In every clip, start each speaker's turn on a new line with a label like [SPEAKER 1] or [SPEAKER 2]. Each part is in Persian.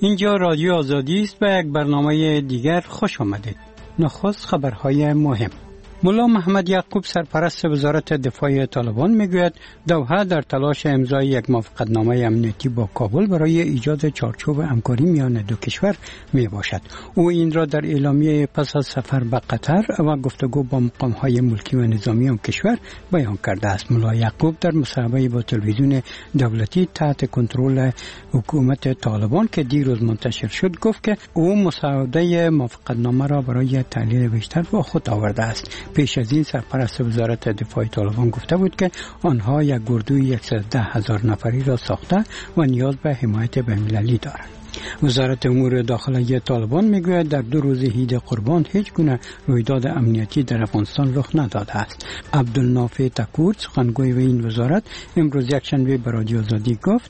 [SPEAKER 1] اینجا رادیو آزادی است و یک برنامه دیگر خوش آمدید. نخست خبرهای مهم. ملا محمد یعقوب سرپرست وزارت دفاع طالبان میگوید دوحه در تلاش امضای یک موافقتنامه امنیتی با کابل برای ایجاد چارچوب همکاری میان دو کشور می باشد. او این را در اعلامیه پس از سفر به قطر و گفتگو با مقام‌های ملکی و نظامی آن کشور بیان کرده است. ملا یعقوب در مصاحبه با تلویزیون دولتی تحت کنترل حکومت طالبان که دیروز منتشر شد گفت که او مسوده موافقتنامه را برای تحلیل بیشتر با خود آورده است. پیش از این سرپرست وزارت دفاع طالبان گفته بود که آنها یک گردوی 110,000 نفری را ساخته و نیاز به حمایت بین‌المللی دارند. وزارت امور داخلی طالبان میگوید در 2 روز عید قربان هیچ گونه رویداد امنیتی در افغانستان رخ نداده است. عبدالنافع تکور سخنگوی این وزارت امروز یکشنبه به رادیو آزادی گفت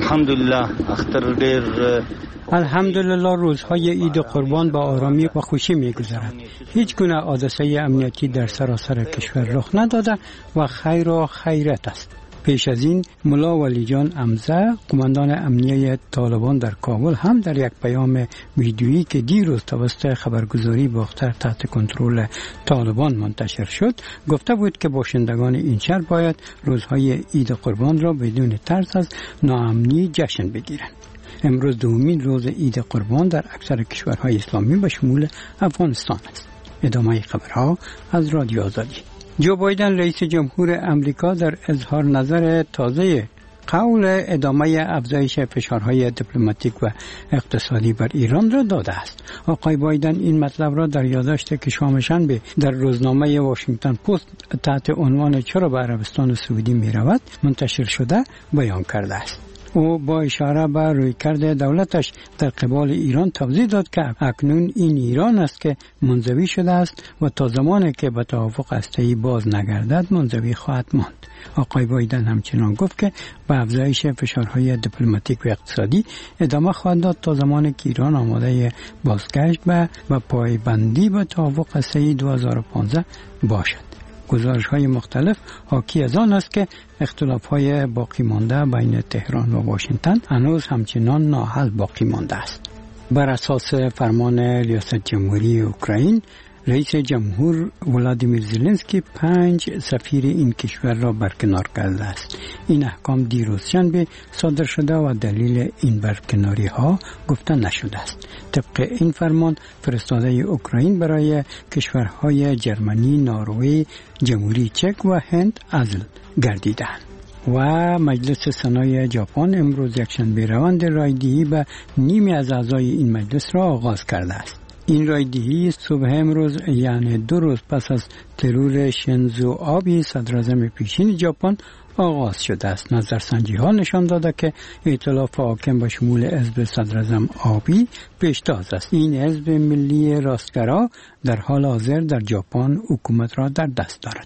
[SPEAKER 1] الحمدلله روزهای عید قربان با آرامی و خوشی میگذرد. هیچ گونه حادثه امنیتی در سراسر کشور رخ نداده و خیر و خیرت است. پیش از این ملا ولی جان امزه قماندان امنیه طالبان در کابل هم در یک پیام ویدیویی که دیروز توسط خبرگزاری باختر تحت کنترل طالبان منتشر شد گفته بود که باشندگان این شهر باید روزهای عید قربان را بدون ترس از ناامنی جشن بگیرند. امروز دومین روز عید قربان در اکثر کشورهای اسلامی به شمول افغانستان است. ادامه خبرها از رادیو آزادی. جو بایدن رئیس جمهور امریکا در اظهار نظر تازه قول ادامه افزایش فشارهای دیپلماتیک و اقتصادی بر ایران را داده است. آقای بایدن این مطلب را در یادداشتی که شنبه در روزنامه واشنگتن پست تحت عنوان چرا به عربستان سعودی می رود منتشر شده بیان کرده است. او با اشاره به رویکرد دولتش در قبال ایران توضیح داد که اکنون این ایران است که منزوی شده است و تا زمانی که به توافق هسته‌ای باز نگردد منزوی خواهد ماند. آقای بایدن همچنان گفت که به افزایش فشارهای دیپلماتیک و اقتصادی ادامه خواهد داد تا زمانی که ایران آماده بازگشت به و پایبندی به توافق هسته‌ای 2015 باشد. گزارش‌های مختلف حاکی از آن است که اختلاف‌های باقی مانده بین تهران و واشنگتن هنوز همچنان ناحل باقی مانده است. بر اساس فرمان ریاست جمهوری اوکراین، رئیس جمهور ولادیمیر زلنسکی 5 سفیر این کشور را برکنار کرده است. این احکام دیروز شنبه صادر شده و دلیل این برکناری ها گفته نشده است. طبق این فرمان فرستاده اوکراین برای کشورهای جرمنی، نروژ، جمهوری چک و هند عزل گردیدند. و مجلس سنای ژاپن امروز یکشنبه روند رایدهی به نیمی از اعضای این مجلس را آغاز کرده است. این رایدهی صبح امروز یعنی 2 روز پس از ترور شینزو آبی صدراعظم پیشین ژاپن آغاز شده است. نظرسنجی ها نشان داده که ائتلاف حاکم به شمول حزب صدراعظم آبی پیشتاز است. این حزب ملی راستگرا در حال حاضر در ژاپن حکومت را در دست دارد.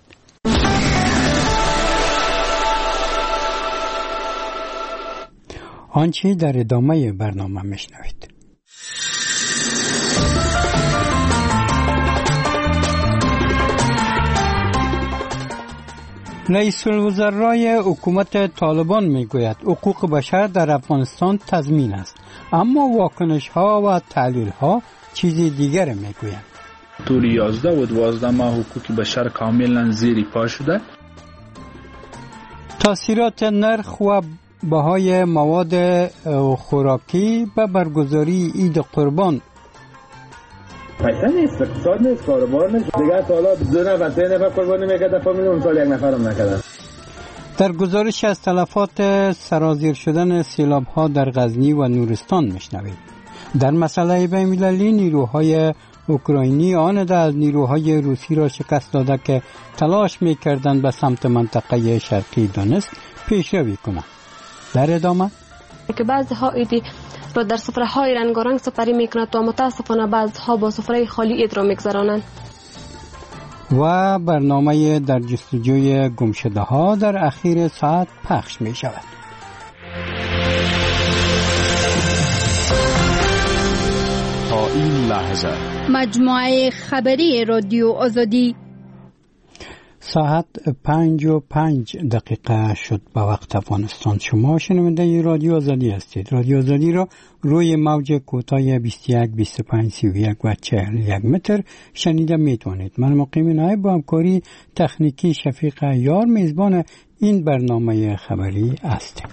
[SPEAKER 1] آنچه در ادامه برنامه میشنوید. رئیس الوزرای حکومت طالبان میگوید حقوق بشر در افغانستان تضمین است، اما واکنش ها و تحلیل ها چیزی دیگر میگویند.
[SPEAKER 2] طول 11 و 12 ماه حقوق بشر کاملا زیر پا شده.
[SPEAKER 1] تاثیرات نرخ و بهای مواد خوراکی به برگزاری عید قربان.
[SPEAKER 3] پیسه نیست، اقتصاد نیست، کاروبار نیست. دیگه سالا 2 نفر 3 نفر قربانی میکرد، فامیل اون سال 1 نفرم نکردن.
[SPEAKER 1] در گزارش از تلفات سرازیر شدن سیلاب ها در غزنی و نورستان میشنوید. در مسئله بین‌المللی نیروهای اوکراینی آن از نیروهای روسی را شکست داده که تلاش میکردند به سمت منطقه شرقی دونتسک پیشروی کنند. در ادامه
[SPEAKER 4] که بعضی‌ها ایدی را در سفره‌های رنگارنگ سپری میکنند و متاسفانه بعضی‌ها با سفره خالی اید را میگذرانند.
[SPEAKER 1] و برنامه در جستجوی گمشده ها در اخیر ساعت پخش می شود.
[SPEAKER 5] تا این لحظه
[SPEAKER 6] مجموعه خبری رادیو آزادی.
[SPEAKER 1] ساعت 5:05 شد به وقت افغانستان. شما شنونده رادیو آزادی هستید. رادیو آزادی را روی موج کوتاه 21 25 31 و 41 متر شنیده میتوانید. من مقیم نایب با همکاری تکنیکی شفیق عیار میزبان این برنامه خبری هستیم.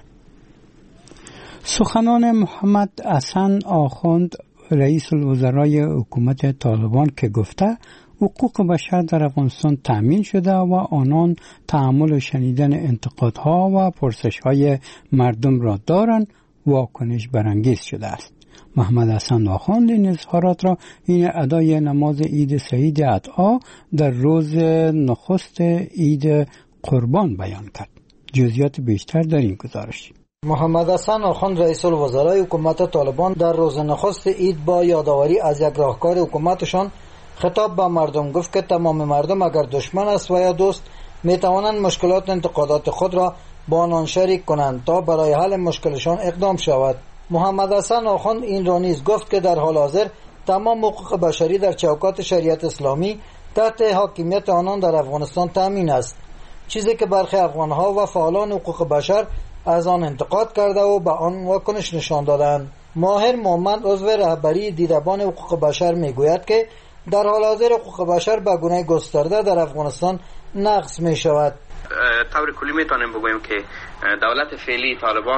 [SPEAKER 1] سخنان محمد حسن آخوند رئیس الوزرای حکومت طالبان که گفته حقوق بشر در افغانستان تأمین شده و آنان تحمل شنیدن انتقادها و پرسش‌های مردم را دارند واکنش برانگیز شده است. محمد حسن آخوند این اظهارات را این ادای نماز عید سعید اضحی در روز نخست عید قربان بیان کرد. جزئیات بیشتر در این گزارش.
[SPEAKER 6] محمد حسن آخوند رئیس الوزرای حکومت طالبان در روز نخست عید با یادآوری از یک راهکار حکومتشان خطاب به مردم گفت که تمام مردم اگر دشمن است و یا دوست می توانند مشکلات و انتقادات خود را با آنان شریک کنند تا برای حل مشکلشان اقدام شود. محمد حسن آخوند این را نیز گفت که در حال حاضر تمام حقوق بشری در چوکات شریعت اسلامی تحت حاکمیت آنان در افغانستان تامین است، چیزی که برخی افغانها و فعالان حقوق بشر از آن انتقاد کرده و به آن واکنش نشان دادند. ماهر محمد عضو رهبری دیدبان حقوق بشر میگوید که در حال حاضر حقوق بشر به گونه گسترده در افغانستان نقض می شود.
[SPEAKER 7] طور کلی میتونیم بگوییم که دولت فعلی طالبان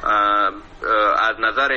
[SPEAKER 7] از نظر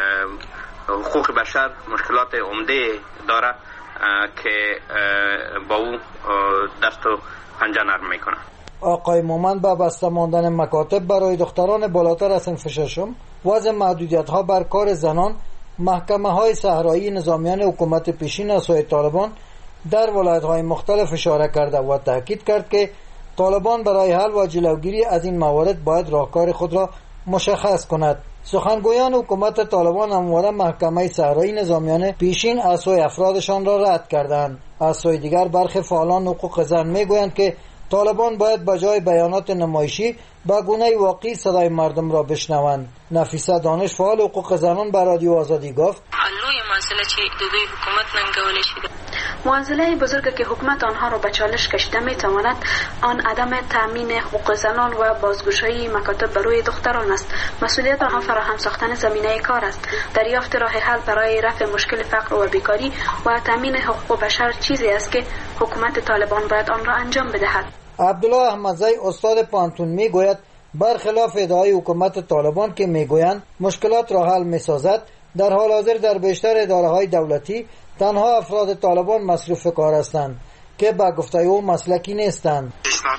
[SPEAKER 7] حقوق بشر مشکلات عمده داره که با او دست و پنجه نرم میکنه.
[SPEAKER 6] آقای مومن با بسته ماندن مکاتب برای دختران بالاتر از صنف ششم، وضع محدودیت ها بر کار زنان، محکمه های صحرایی نظامیان حکومت پیشین از سوی طالبان در ولایت های مختلف اشاره کرده و تاکید کرد که طالبان برای حل و جلوگیری از این موارد باید راهکار خود را مشخص کند. سخنگویان حکومت طالبان همواره محکمه صحرایی نظامیان پیشین از سوی افرادشان را رد کردند. از سوی دیگر برخی فعالان حقوق زن میگویند که طالبان باید به جای بیانات نمایشی به گونه واقعی صدای مردم را بشنوند. نفیسه دانش فعال حقوق زنان به رادیو آزادی گفت
[SPEAKER 8] معضله بزرگی که حکومت آنها را به چالش کشیده میتواند آن عدم تامین حقوق زنان و بازگشایی مکاتب برای دختران است. مسئولیت آنها فراهم ساختن زمینه کار است. دریافت راه حل برای رفع مشکل فقر و بیکاری و تامین حقوق بشر چیزی است که حکومت طالبان باید آن را انجام بدهد.
[SPEAKER 6] عبدالله احمدزی استاد پانتون میگوید برخلاف ادعای حکومت طالبان که میگویند مشکلات را حل میسازد، در حال حاضر در بیشتر اداره‌های دولتی تنها افراد طالبان مصروف کار هستند که به گفته او مسلکی نیستند.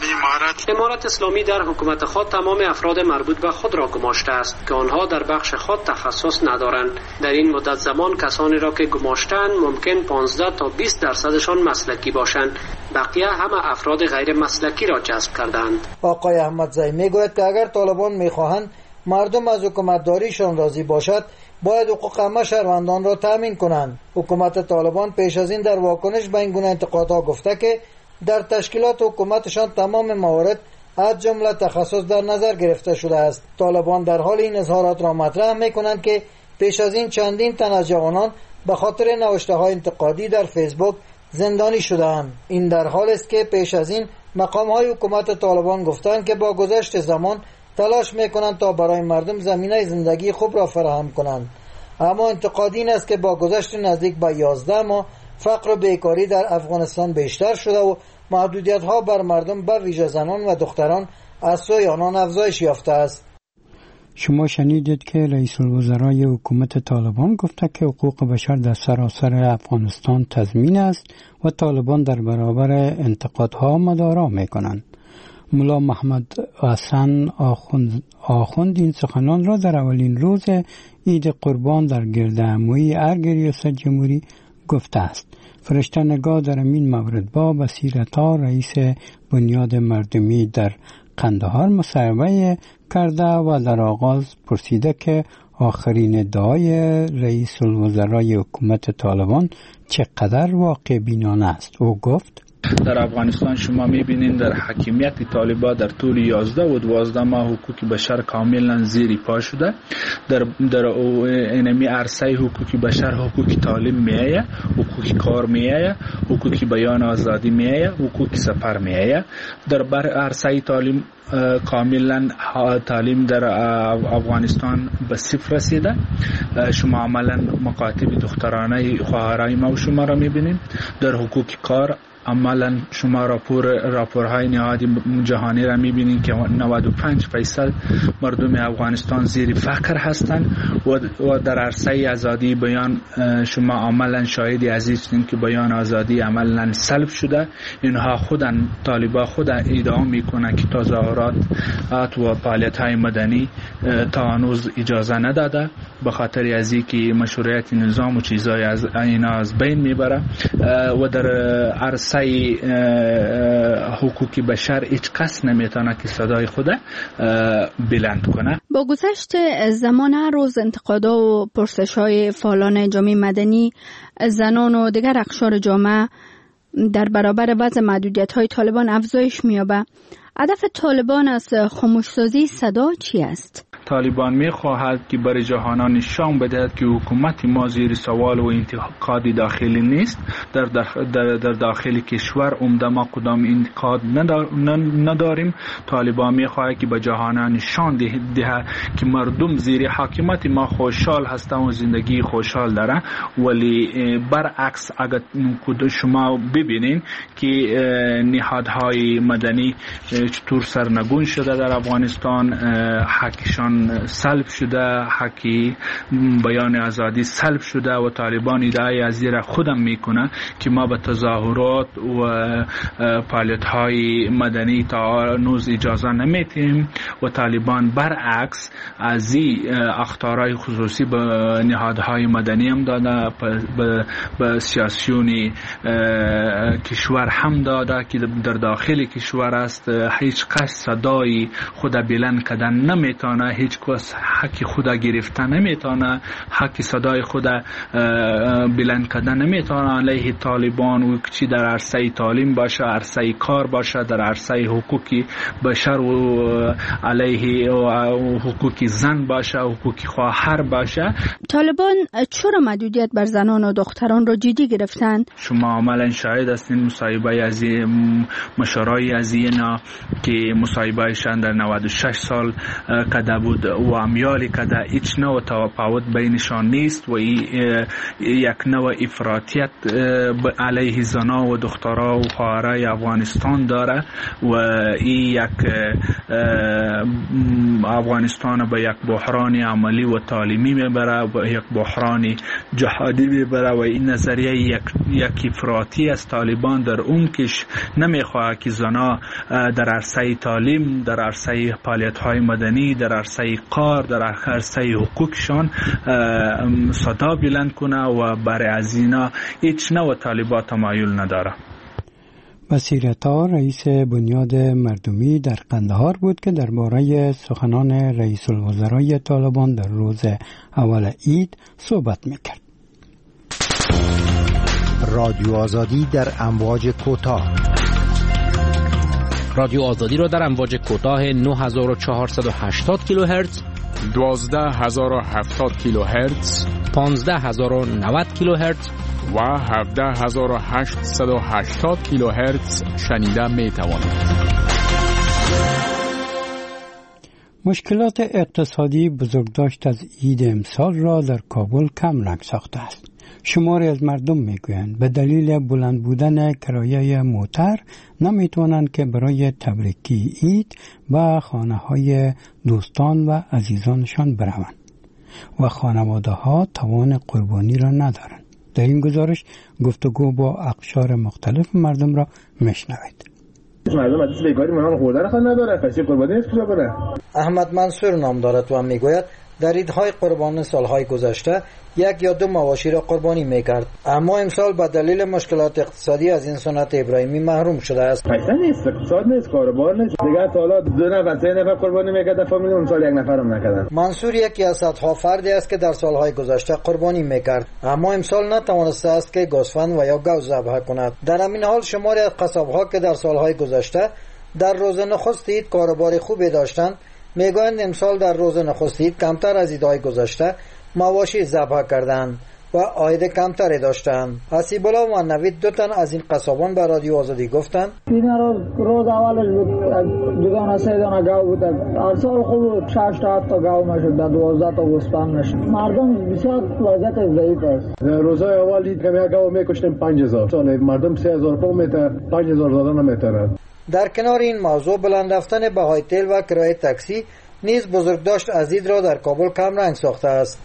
[SPEAKER 9] امارت اسلامی در حکومت خود تمام افراد مربوط به خود را گماشته است که آنها در بخش خود تخصص ندارند. در این مدت زمان کسانی را که گماشتند ممکن 15 تا 20% مسلکی باشند، بقیه همه افراد غیر مسلکی را جذب کردند.
[SPEAKER 6] آقای احمدزی میگوید که اگر طالبان میخواهند مردم از حکومتداریشان راضی باشد باید حقوق همه شهروندان را تامین کنند. حکومت طالبان پیش از این در واکنش به این گونه انتقادها گفته که در تشکیلات حکومتشان تمام موارد از جمله تخصص در نظر گرفته شده است. طالبان در حال این اظهارات را مطرح می‌کنند که پیش از این چندین تن از جوانان به خاطر نوشته‌های انتقادی در فیسبوک زندانی شدند. این در حالی است که پیش از این مقام‌های حکومت طالبان گفتند که با گذشت زمان تلاش میکنند تا برای مردم زمینه زندگی خوب را فراهم کنند، اما انتقاد این است که با گذشت نزدیک به 11 ماه فقر و بیکاری در افغانستان بیشتر شده و محدودیت ها بر مردم به ویژه زنان و دختران از سوی آنان افزایش یافته است.
[SPEAKER 1] شما شنیدید که رئیس الوزرای حکومت طالبان گفته که حقوق بشر در سراسر افغانستان تضمین است و طالبان در برابر انتقادها مدارا میکنند. ملا محمد حسن آخوند این سخنان را در اولین روز عید قربان در گردهمایی ارگ ریاست جمهوری گفته است. فرشته نگاه در این مورد با بصیرتا رئیس بنیاد مردمی در قندهار مصاحبه کرده و در آغاز پرسیده که آخرین ادعای رئیس الوزرای حکومت طالبان چقدر واقع بینانه است. او گفت
[SPEAKER 2] در افغانستان شما میبینین در حاکمیت طالبان در طول 11 و 12 ماه حقوق بشر کاملا زیر پا شده. در اینمی عرصه حقوق بشر حقوق تعلیم میایه، حقوق کار میایه، حقوق بیان آزادی میایه، حقوق سفر میایه. در عرصه تعلیم کاملا تعلیم در افغانستان به صفر رسیده. شما عملا مکاتب دخترانه خواهرای ما و شما را میبینید. در حقوق کار عملا شما راپورهای نهادی جهانی را میبینید که 95% مردم افغانستان زیر فقر هستند و در عرصه آزادی بیان شما عملا شاهدی عزیزین که بیان آزادی عملا سلب شده. اینها خودن طالبان خود ادعا میکنن که تظاهرات و فعالیت‌های مدنی تا هنوز اجازه نداده، به خاطر از اینکه مشروعیت نظام و چیزای از اینا از بین میبره. و در عرصه حقوق بشر هیچ کس نمیتونه که صدای خود بلند کنه.
[SPEAKER 10] با گذشت زمان هر روز انتقادها و پرسش‌های فعالان جامعه مدنی، زنان و دیگر اقشار جامعه در برابر وضع محدودیت‌های طالبان افزایش می‌یابد. هدف طالبان از خاموش‌سازی صدا چی است؟
[SPEAKER 2] طالبان می‌خواهد که برای جهان نشان بدهد که حکومت ما زیر سوال و انتقاد داخلی نیست. در داخل کشور عمده ما کدام انتقاد نداریم. طالبان می‌خواهد که به جهان نشان دهد که مردم زیر حاکمیت ما خوشحال هستند و زندگی خوشحال دارند. ولی برعکس اگر شما ببینید که نهادهای مدنی چطور سرنگون شده در افغانستان، حقشان سلب شده، حقی بیان آزادی سلب شده و طالبان ادعای از زیر خودم میکنه که ما به تظاهرات و فعالیت‌های مدنی تا هنوز اجازه نمیدیم و طالبان برعکس از این اخطارهای خصوصی به نهادهای مدنی هم داده، به سیاسیون کشور هم داده که در داخل کشور است. هیچ کس صدای خود بلند کردن نمیتونه، هیچ کس حق خود گرفتن نمیتونه، حق صدای خود بلند کردن نمیتونه علیه طالبان و چی در عرصه تعلیم باشه، عرصه کار باشه، در عرصه حقوقی بشر و علیه حقوق زن باشه، حقوق خواهر باشه.
[SPEAKER 10] طالبان چرا محدودیت بر زنان و دختران را جدی گرفتند؟
[SPEAKER 2] شما عملا شاهد هستین مصاحبه از مشارای از اینا که مصاحبهشان در 96 سال کده بود و امیالی کده، هیچ نوع تفاوت بینشان نیست و یک نوع افراطیت علیه زنا و دخترها و خواهرای افغانستان داره و این یک افغانستان به یک بحران عملی و تعلیمی میبره، به یک بحران جهادی میبره و این نظریه یک افراطی از طالبان در اون کش نمیخواه که زنا در عرصه تعلیم، در عرصه فعالیت‌های مدنی، در عرصه کار، در عرصه حقوقشان صدا بلند کنه و برای از اینا هیچ نوع طالبان تمایل نداره.
[SPEAKER 1] بصیر عطا رئیس بنیاد مردمی در قندهار بود که درباره سخنان رئیس الوزرای طالبان در روز اول عید صحبت میکرد.
[SPEAKER 11] رادیو آزادی در امواج کوتاه.
[SPEAKER 5] رادیو آزادی را در امواج کوتاه 9480 کیلوهرتز،
[SPEAKER 12] 12070 کیلوهرتز،
[SPEAKER 5] 15090 کیلوهرتز
[SPEAKER 12] و 17880 کیلوهرتز شنیده می توانید.
[SPEAKER 1] مشکلات اقتصادی بزرگداشت از عید امسال را در کابل کم رنگ ساخته است. شماری از مردم میگویند به دلیل بلند بودن کرایه موتر نمیتوانند که برای تبریکی عید به خانه‌های دوستان و عزیزانشان بروند و خانواده ها توان قربانی را ندارند. در این گزارش گفتگو با اقشار مختلف مردم را میشنوید.
[SPEAKER 3] مردم از بیگاری منان خوردن خود نداره، پس قربانی نیست کجا بره.
[SPEAKER 6] احمد منصور نام دارد و میگوید در عیدهای قربانی سالهای گذشته یک یا دو مواشی را قربانی میکرد، اما امسال به دلیل مشکلات اقتصادی از این سنت ابراهیمی محروم شده است.
[SPEAKER 3] پیسه نیست، اقتصاد نیست، کاروبار نیست. دیگه سالا 2 نفر 3 نفر قربانی میکرد فامیل، اون سال 1 نفرم نکردن.
[SPEAKER 6] منصور یکی از صدها فردی است که در سالهای گذشته قربانی میکرد، اما امسال نتوانسته است که گوسفند و یا گاو ذبح کند. در همین حال شماری از قصابها که در سالهای گذشته در روز نخست عید کاروبار خوبی داشتند میگویند امسال در روز نخست عید کمتر از عیدهای گذشته مواشی ذبح کردند و عاید کمتری داشتند. حسیب الله و نوید 2 تن از این قصابان به رادیو آزادی گفتند
[SPEAKER 13] این روز اولش بود 2 دانه 3 دانه گاو بود، هر سال خوب 6 تا 7 تا گاو میشد، 12 تا گوسفند میشد. مردم بسیار وضعیت ضعیف است.
[SPEAKER 3] روزهای اول عید که گاو میکشتیم 5000، سال مردم 3000 پا میته 5000 دادن نمیتونن.
[SPEAKER 6] در کنار این موضوع بلند رفتن بهای تیل و کرایه تاکسی نیز بزرگداشت از عید را در کابل کم رنگ ساخته است.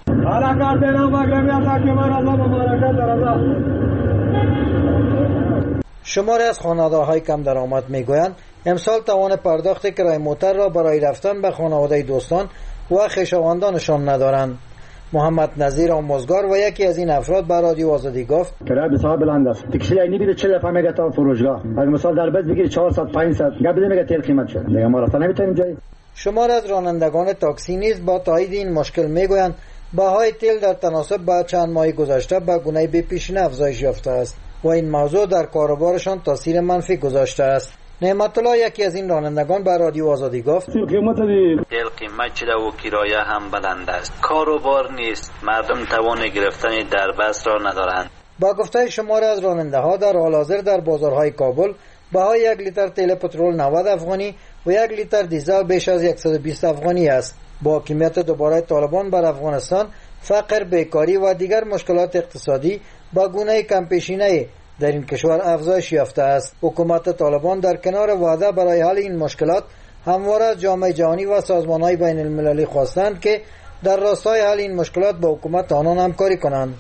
[SPEAKER 6] شماری از خانواده‌های کم درآمد میگویند امسال توان پرداخت کرایه موتر را برای رفتن به خانواده دوستان و خویشاوندانشان ندارند. محمد نظیر آموزگار و یکی از این افراد به رادیو آزادی گفت
[SPEAKER 14] کرایه بسیار بلند است. تاکسی اینی میره 40 دفعه میگه تا فروشگاه، اگه مثال در بس بگیری 400 500 گپ میگه تیل قیمت شد، دیگه ما رفتن نمیتونیم جایی.
[SPEAKER 6] شمار از رانندگان تاکسی نیز با تایید این مشکل میگویند بهای تیل در تناسب با چند ماه گذشته به گونه بی پیشین افزایش یافته است و این موضوع در کاروبارشان تاثیر منفی گذاشته است. نعمت الله یکی از این رانندگان به رادیو آزادی گفت
[SPEAKER 15] تیل قیمت شده و کرایه هم بلند است، کاروبار نیست، مردم توان گرفتن در بس را ندارند.
[SPEAKER 6] با گفته شمار از راننده ها در حال حاضر در بازارهای کابل بهای 1 لیتر تیل پترول 90 افغانی و 1 لیتر دیزل بیش از 120 افغانی است. با حاکمیت دوباره طالبان بر افغانستان، فقر، بیکاری و دیگر مشکلات اقتصادی با گونه کمپیشینه در این کشور افزایش یافته است. حکومت طالبان در کنار وعده برای حل این مشکلات همواره از جامعه جهانی و سازمان‌های بین المللی خواستند که در راستای حل این مشکلات با حکومت آنان همکاری کنند.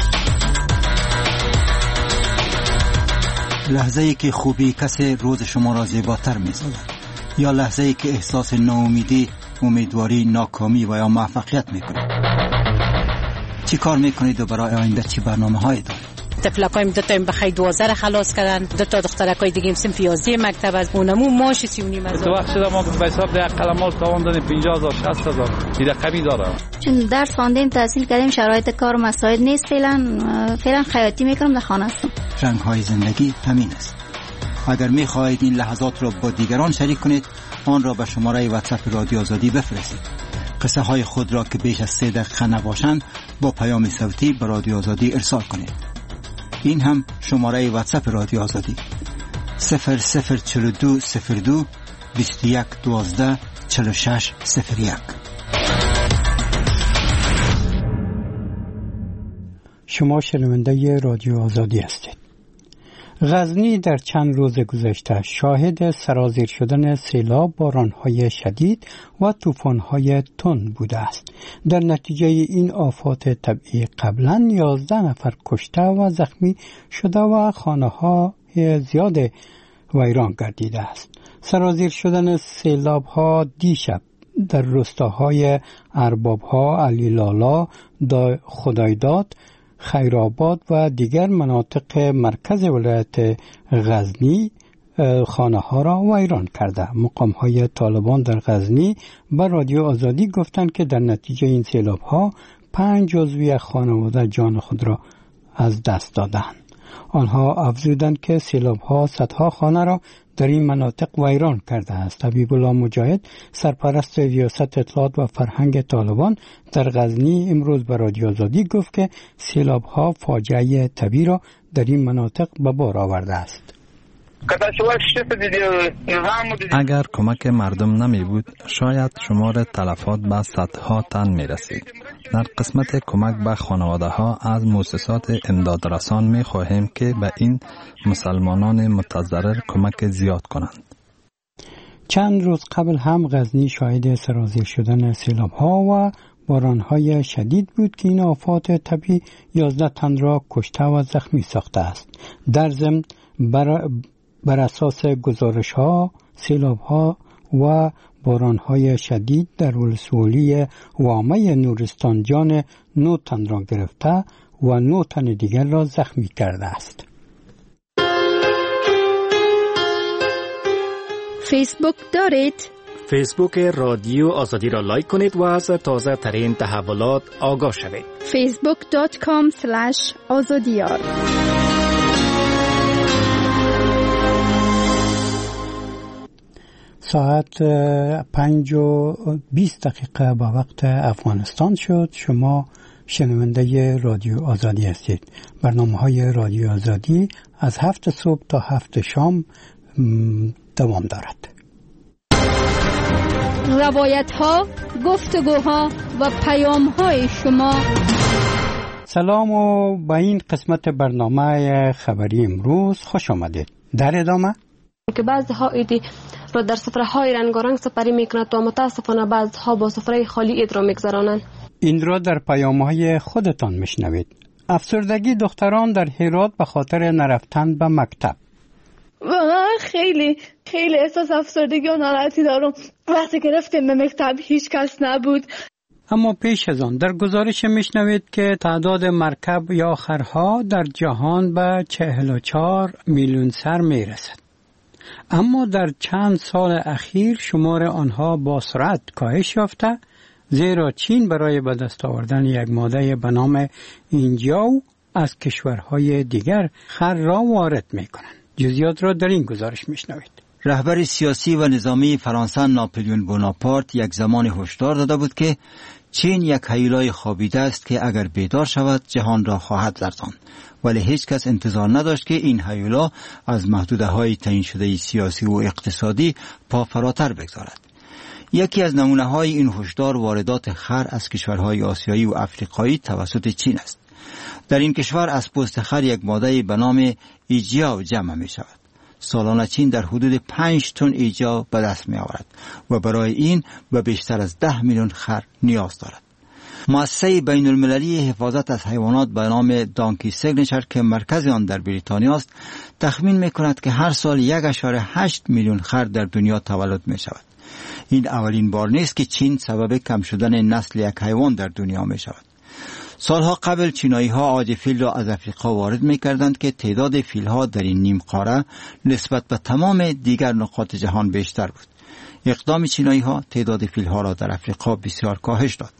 [SPEAKER 16] لحظه‌ای که خوبی کسی روز شما را زیباتر می‌سازد، یا لحظه‌ای که احساس ناامیدی، امیدواری، ناکامی و یا موفقیت می‌کنید. چی کار می‌کنید و برای آینده چی برنامه‌هایی دارید؟
[SPEAKER 17] طفلکایم 2 تا بخیر 12 خلاص کردن، 2 تا دخترکای دیگه سنف 11 مکتب از اونمو ماش 3.5
[SPEAKER 18] تو وقت شده ما به حساب ده قلمال تاوان دادیم 50000 60000 دیگه کمی داره.
[SPEAKER 19] چون درس خواندیم تحصیل کردیم شرایط کار مساعد نیست، فعلا خیاطی میکنم در خانه هستم.
[SPEAKER 16] رنگ‌های زندگی همین است. اگر می‌خواهید این لحظات را با دیگران شریک کنید، آن را به شماره واتساپ رادیو آزادی بفرستید. قصه های خود را که بیش از 3 دقیقه نباشند با پیام صوتی به رادیو آزادی ارسال کنید. این هم شماره واتساپ رادیو آزادی 004202 2112 4601.
[SPEAKER 1] شما شنونده رادیو آزادی هستید. غزنی در چند روز گذشته شاهد سرازیر شدن سیلاب، بارانهای شدید و طوفانهای تند بوده است. در نتیجه این آفات طبیعی قبلا 11 نفر کشته و زخمی شده و خانه‌های زیاد ویران گردیده است. سرازیر شدن سیلاب‌ها دیشب در روستاهای ارباب‌ها، علیلالا، خدایداد، خیرآباد و دیگر مناطق مرکز ولایت غزنی خانه ها را ویران کرده. مقام های طالبان در غزنی به رادیو آزادی گفتند که در نتیجه این سیلاب ها 5 عضو خانواده جان خود را از دست دادند. آنها افزودند که سیلاب ها صدها خانه را در این مناطق ویران کرده است. حبیب الله مجاهد، سرپرست ریاست اطلاعات و فرهنگ طالبان در غزنی، امروز به رادیو آزادی گفت که سیلاب ها فاجعه طبیعی را در این مناطق به بار آورده است.
[SPEAKER 20] اگر کمک مردم نمی بود شاید شمار تلفات به صدها تن می رسید. در قسمت کمک به خانواده ها از مؤسسات امدادرسان می خواهیم که به این مسلمانان متضرر کمک زیاد کنند.
[SPEAKER 1] چند روز قبل هم غزنی شاهد سرازیر شدن سیلاب ها و باران های شدید بود که این آفات طبیعی 11 تن را کشته و زخمی ساخته است. در ضمن بر اساس گزارش ها سیلاب ها و بارانهای شدید در ولسوالی وامه نورستان جان 9 تن را گرفته و 9 تن دیگر را زخمی کرده است.
[SPEAKER 10] فیسبوک دارید؟
[SPEAKER 21] فیسبوک رادیو آزادی را لایک کنید و از تازه ترین تحولات آگاه شوید.
[SPEAKER 10] facebook.com/azadiyar.
[SPEAKER 1] ساعت 5:20 با وقت افغانستان شد. شما شنونده رادیو آزادی هستید. برنامه‌های رادیو آزادی از 7 صبح تا 7 شام دوام دارد.
[SPEAKER 10] روایت‌ها، گفتگوها و پیام‌های شما.
[SPEAKER 1] سلام و به این قسمت برنامه خبری امروز خوش آمدید. در ادامه
[SPEAKER 4] که بعضها ایدی را در سفره‌های رنگارنگ سپری می‌کنند و متاسفانه بعضها با سفره خالی اید را می‌گذرانند.
[SPEAKER 1] این را در پیام‌های خودتان می‌شنوید. افسردگی دختران در هرات به خاطر نرفتن به مکتب.
[SPEAKER 22] واقعا خیلی احساس افسردگی و ناراحتی دارم. وقتی که رفتیم به مکتب هیچ کس نبود.
[SPEAKER 1] اما پیش از آن در گزارش میشنوید که تعداد مرکب یا خرها در جهان به 44 میلیون سر میرسد. اما در چند سال اخیر شمار آنها با سرعت کاهش یافته، زیرا چین برای به دست آوردن یک ماده به نام اینجاو از کشورهای دیگر خر را وارد میکنند. جزئیات را در این گزارش میشنوید.
[SPEAKER 16] رهبر سیاسی و نظامی فرانسه ناپلیون بوناپارت یک زمان هشدار داده بود که چین یک هیولای خوابیده است که اگر بیدار شود جهان را خواهد لرزاند، ولی هیچ کس انتظار نداشت که این هیولا از محدوده‌های تعیین شده سیاسی و اقتصادی پا فراتر بگذارد. یکی از نمونه‌های این هشدار واردات خر از کشورهای آسیایی و افریقایی توسط چین است. در این کشور از پوست خر یک ماده به نام ایجیاو جمع می شود. سالانه چین در حدود 5 تن ایجاو به دست می آورد و برای این به بیشتر از 10 میلیون خر نیاز دارد. مؤسسه بین المللی حفاظت از حیوانات به نام دانکی سیگنچر که مرکز آن در بریتانیا است، تخمین می کند که هر سال 1.8 میلیون خر در دنیا تولد می شود. این اولین بار نیست که چین سبب کم شدن نسل یک حیوان در دنیا می شود. سالها قبل چینایی‌ها عاج فیل را از افریقا وارد می‌کردند که تعداد فیل‌ها در این نیم قاره نسبت به تمام دیگر نقاط جهان بیشتر بود. اقدام چینایی‌ها تعداد فیل‌ها را در افریقا بسیار کاهش داد.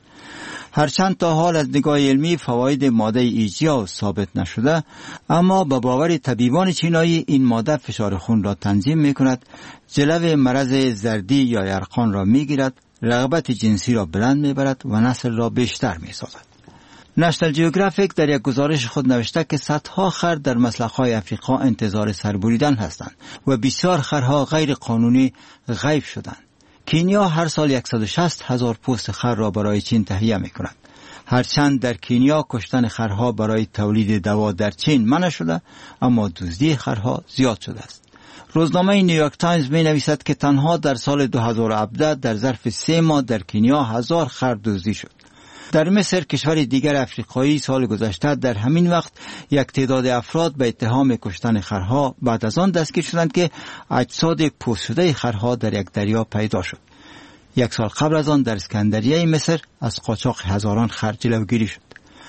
[SPEAKER 16] هرچند تا حال از نگاه علمی فواید ماده ایجیا ثابت نشده، اما به باور طبیبان چینایی این ماده فشار خون را تنظیم می‌کند، جلو مرض زردی یا یرقان را می‌گیرد، رغبت جنسی را بلند می‌برد و نسل را بیشتر می‌سازد. نشنال جیوگرافیک در یک گزارش خود نوشته که صدها خر در مسلخ‌های افریقا انتظار سربریدن هستند و بسیار خرها غیر قانونی غیب شدند. کنیا هر سال 160,000 پوست خر را برای چین تهیه می‌کند. هرچند در کنیا کشتن خرها برای تولید دوا در چین منع شده، اما دزدی خرها زیاد شده است. روزنامه نیویورک تایمز می‌نویسد که تنها در سال 2017 در ظرف 3 ماه در کنیا 1000 خر دزدی شد. در مصر کشور دیگر افریقایی سال گذشته در همین وقت یک تعداد افراد به اتهام کشتن خرها بعد از آن دستگیر شدند که اجساد پوست شده خرها در یک دریا پیدا شد. 1 سال قبل از آن در اسکندریه مصر از قاچاق هزاران خر جلوگیری شد.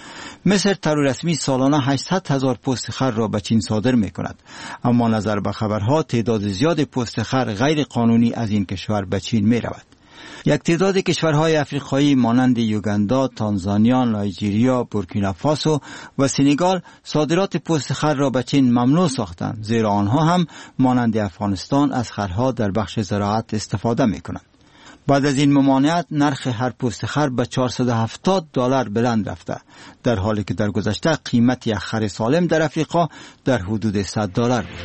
[SPEAKER 16] مصر طور رسمی سالانه 800,000 پوست خر را به چین صادر می کند، اما نظر به خبرها تعداد زیاد پوست خر غیر قانونی از این کشور به چین می رود. یک تعداد کشورهای افریقایی مانند یوگاندا، تانزانیا، نایجیریا، بورکینافاسو و سنگال صادرات پوست خر را به چین ممنوع ساختند، زیرا آنها هم مانند افغانستان از خرها در بخش زراعت استفاده می کنند. بعد از این ممانعت نرخ هر پوست خر به $470 بلند رفته، در حالی که در گذشته قیمت یک خر سالم در افریقا در حدود $100 بود.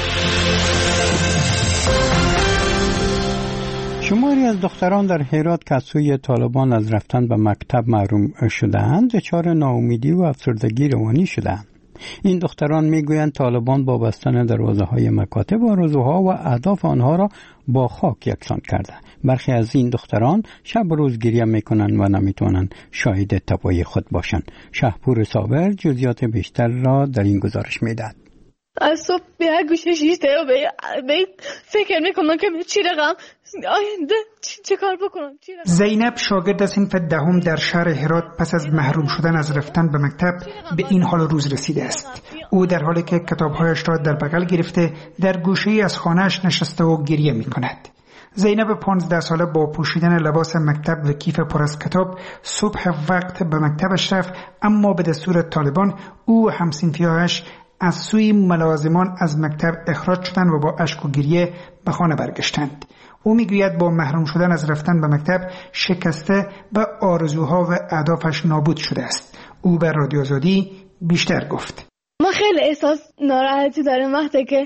[SPEAKER 1] شماری از دختران در هرات که از سوی طالبان از رفتن به مکتب محروم شده‌اند دچار ناامیدی و افسردگی روانی شده‌اند. این دختران میگویند طالبان با بستن دروازه‌های مکاتب آرزوها و اهداف آنها را با خاک یکسان کرده. برخی از این دختران شب و روز گریه میکنند و نمیتوانند شاهد تباهی خود باشند. شهپور صابر جزئیات بیشتر را در این گزارش میدهد.
[SPEAKER 22] از صبح به یک گوشه شیشته و به فکر میکنم که چی رقم آینده چه کار بکنم.
[SPEAKER 7] زینب شاگرد صنف دهم در شهر هرات پس از محروم شدن از رفتن به مکتب به این حال روز رسیده است. او در حالی که کتابهایش را در بغل گرفته در گوشه‌ای از خانه‌اش نشسته و گریه می‌کند. زینب 15 ساله با پوشیدن لباس مکتب و کیف پر از کتاب صبح وقت به مکتبش رفت، اما به دستور طالبان او و هم‌صنفی‌هایش از سوی ملازمان از مکتب اخراج شدند و با اشک و گریه به خانه برگشتند. او میگوید با محروم شدن از رفتن به مکتب شکسته و آرزوها و اهدافش نابود شده است. او به رادیو آزادی بیشتر گفت:
[SPEAKER 22] ما خیلی احساس ناراحتی داریم وقتی که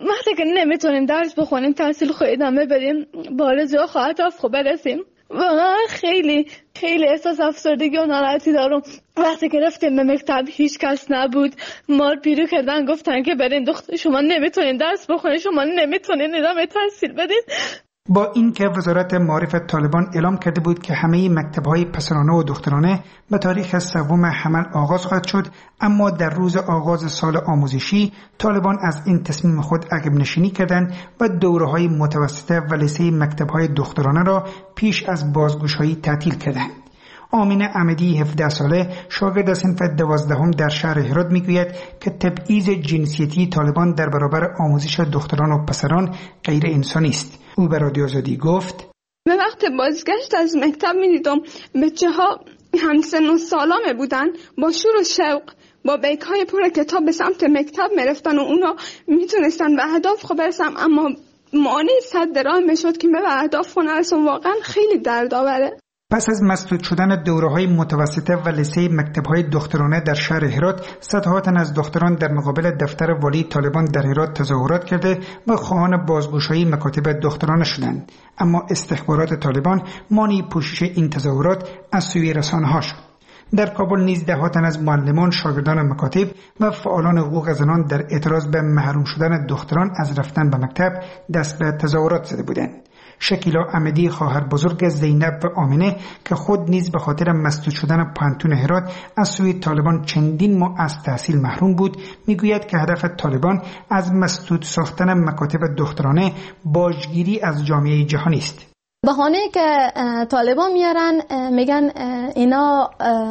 [SPEAKER 22] نمیتونیم درس بخونیم، تحصیل خود ادامه بدیم، با آرزوها و اهداف خوب برسیم. واقعا خیلی احساس افسردگی و ناراحتی دارم. وقتی که رفتیم به مکتب هیچ کس نبود، مار پیرو کردن، گفتن که برین دختر شما نمیتونین درس بخونین، شما نمیتونین ادامه تحصیل بدین.
[SPEAKER 7] با اینکه وزارت معارف طالبان اعلام کرده بود که همه مکتب‌های پسرانه و دخترانه به تاریخ 3 حمل آغاز خواهد شد، اما در روز آغاز سال آموزشی طالبان از این تصمیم خود عقب نشینی کردند و دوره‌های متوسطه و لیسه مکتب‌های دخترانه را پیش از بازگشایی تعطیل کردند. آمینه احمدی 17 ساله شاگرد صنف 12 در شهر هرات میگوید که تبعیض جنسیتی طالبان در برابر آموزش دختران و پسران غیر انسانی است. او به رادیو آزادی گفت:
[SPEAKER 22] به وقت بازگشت از مکتب می‌دیدم بچه‌ها همسن و سالانه بودن، با شور و شوق با بیگ‌های پر کتاب به سمت مکتب می‌رفتن و اونا میتونستن به اهداف خود برسن، اما مانع صد راه میشد که به اهداف خود نرسن. واقعا خیلی دردآوره.
[SPEAKER 7] پس از مسدود شدن دوره‌های متوسطه و لیسه مکتب‌های دخترانه در شهر هرات، صدها تن از دختران در مقابل دفتر والی طالبان در هرات تظاهرات کرده و خواهان بازگشایی مکاتب دخترانه شدند، اما استخبارات طالبان مانع پوشش این تظاهرات از سوی رسانه‌ها شد. در کابل نیز ده ها تن از معلمان، شاگردان مکاتب و فعالان حقوق زنان در اعتراض به محروم شدن دختران از رفتن به مکتب دست به تظاهرات زده بودند. شکیلا احمدی خواهر بزرگ زینب و آمینه که خود نیز به خاطر مسدود شدن پانتون هرات از سوی طالبان چندین ماه از تحصیل محروم بود، میگوید که هدف طالبان از مسدود ساختن مکاتب دخترانه باجگیری از جامعه جهانی است.
[SPEAKER 8] بهانه که طالبان میارن میگن اینا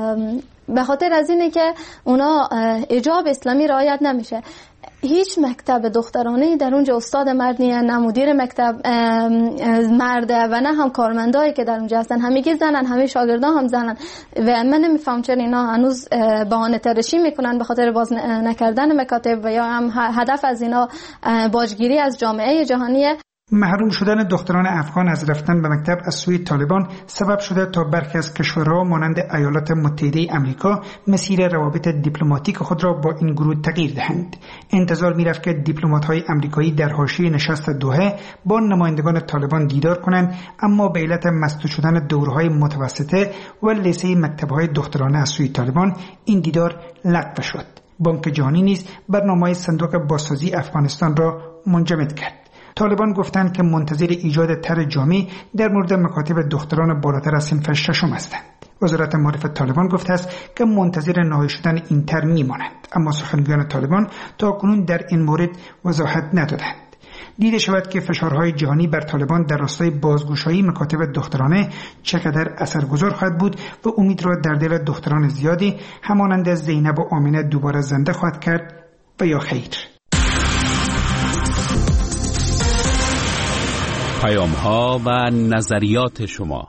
[SPEAKER 8] به خاطر از اینه که اونا حجاب اسلامی رعایت نمیشه. هیچ مکتب دخترانه در اونجا استاد مرد نیست، نه مدیر مکتب مرده و نه هم کارمندایی که در اونجا هستن، همگی زنن، همه شاگردان هم زنن و من نمیفهم چرا اینا هنوز بهانه تراشی میکنن به خاطر باز نکردن مکاتب و یا هم هدف از اینا باجگیری از جامعه جهانیه.
[SPEAKER 7] محروم شدن دختران افغان از رفتن به مکتب از سوی طالبان سبب شده تا برخی از کشورها مانند ایالات متحده آمریکا مسیر روابط دیپلماتیک خود را با این گروه تغییر دهند. انتظار می‌رفت که دیپلمات‌های آمریکایی در حاشیه نشست دوحه با نمایندگان طالبان دیدار کنند، اما به علت مسدود شدن دوره‌های متوسطه و لیسه مکتب‌های دخترانه از سوی طالبان این دیدار لغو شد. بانک جهانی نیز برنامه صندوق بازسازی افغانستان را منجمد کرد. طالبان گفتند که منتظر ایجاد طرح جامع در مورد مکاتب دختران بالاتر از صنف 6 هستند. وزارت معارف طالبان گفته است که منتظر نهایی شدن این طرح میمانند، اما سخنگویان طالبان تاکنون در این مورد وضاحت ندادند. دیده شود که فشارهای جهانی بر طالبان در راستای بازگشایی مکاتب دخترانه چقدر اثرگذار خواهد بود و امید را در دل دختران زیادی همانند زینب و آمینه دوباره زنده خواهد کرد و یا خیر.
[SPEAKER 5] پیام‌ها و نظریات شما.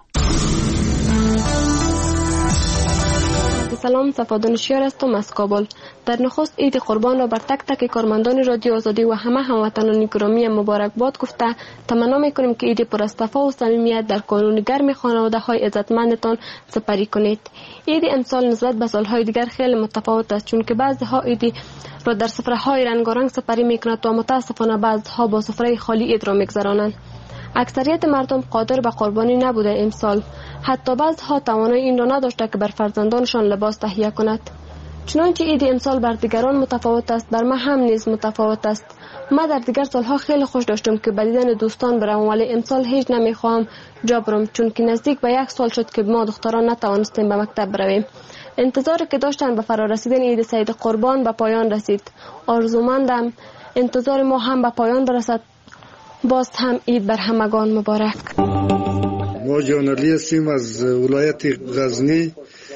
[SPEAKER 4] سلام، صفادانشیار هستم از کابل. در نخست عید قربان را بر تک تک کارمندان رادیو آزادی و همه هموطنان گرامی مبارکباد گفته تمنا می‌کنیم که عید پر از صفا و صمیمیت در کانون گرم خانواده‌های عزتمندتان سپری کنید. عید امسال نسبت به سال‌های دیگر خیلی متفاوت است، چون که بعضی‌ها عید را در سفره‌های رنگارنگ سپری می‌کنند و متأسفانه بعضی‌ها با سفره خالی عید را می‌گذرانند. اکثریت مردم قادر به قربانی نبوده امسال. حتی بعضها توانایی این را نداشته که بر فرزندانشان لباس تهیه کند. چنانچه عید امسال بر دیگران متفاوت است، بر من هم نیز متفاوت است. ما در دیگر سالها خیلی خوش داشتم که به دیدن دوستان برم، ولی امسال هیچ نمیخواهم جا برم، چون که نزدیک به 1 سال شد که ما دختران نتوانستیم به مکتب برویم. انتظاری که داشتن به فرارسیدن عید سید قربان به پایان رسید. آرزومندم انتظار ما هم به پایان برسد. باز هم عید بر همگان مبارک.
[SPEAKER 2] ما جانلی هستیم از ولایت غزنی.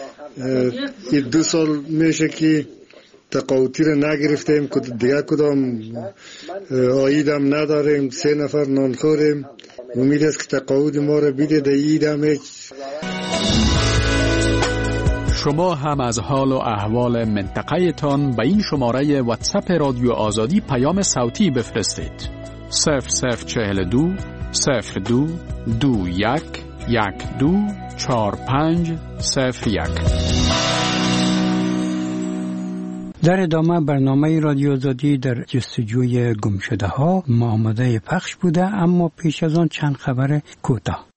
[SPEAKER 2] 2 سال میشه که تقاوتی رو نگرفتیم، دیگه کدام عید هم نداریم، 3 نفر نانخوریم. امید است که تقاوت ما رو بیده در عید هم.
[SPEAKER 12] شما هم از حال و احوال منطقه تان به این شماره واتساپ رادیو آزادی پیام صوتی بفرستید. 0042 02 21 12 45 01.
[SPEAKER 1] در ادامه برنامه رادیو آزادی در جستجوی گمشده ها ما آماده پخش بوده، اما پیش از آن چند خبر کوتاه.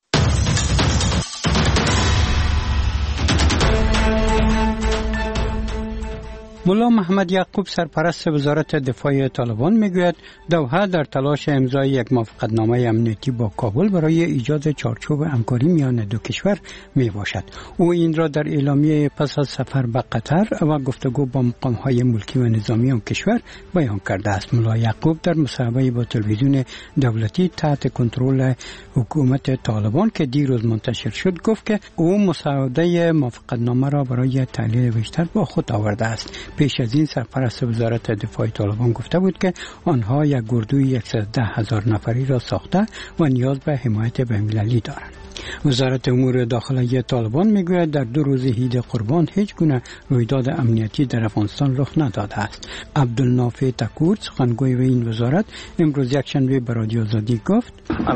[SPEAKER 1] ملا محمد یعقوب سرپرست وزارت دفاع طالبان میگوید دوحه در تلاش امضای یک موافقتنامه امنیتی با کابل برای ایجاد چارچوب همکاری میان دو کشور می باشد. او این را در اعلامیه پس از سفر به قطر و گفتگو با مقام‌های ملکی و نظامی آن کشور بیان کرده است. ملا یعقوب در مصاحبه با تلویزیون دولتی تحت کنترل حکومت طالبان که دیروز منتشر شد گفت که او مسوده موافقتنامه را برای تحلیل بیشتر با خود آورده است. پیش از این سرپرست وزارت دفاع طالبان گفته بود که آنها یک گردوی 110,000 نفری را ساخته و نیاز به حمایت بین‌المللی دارند. وزارت امور داخلی طالبان میگوید در 2 روز عید قربان هیچ گونه رویداد امنیتی در افغانستان رخ نداده است. عبدالنافع تکور سخنگوی این وزارت امروز یکشنبه به رادیو آزادی گفت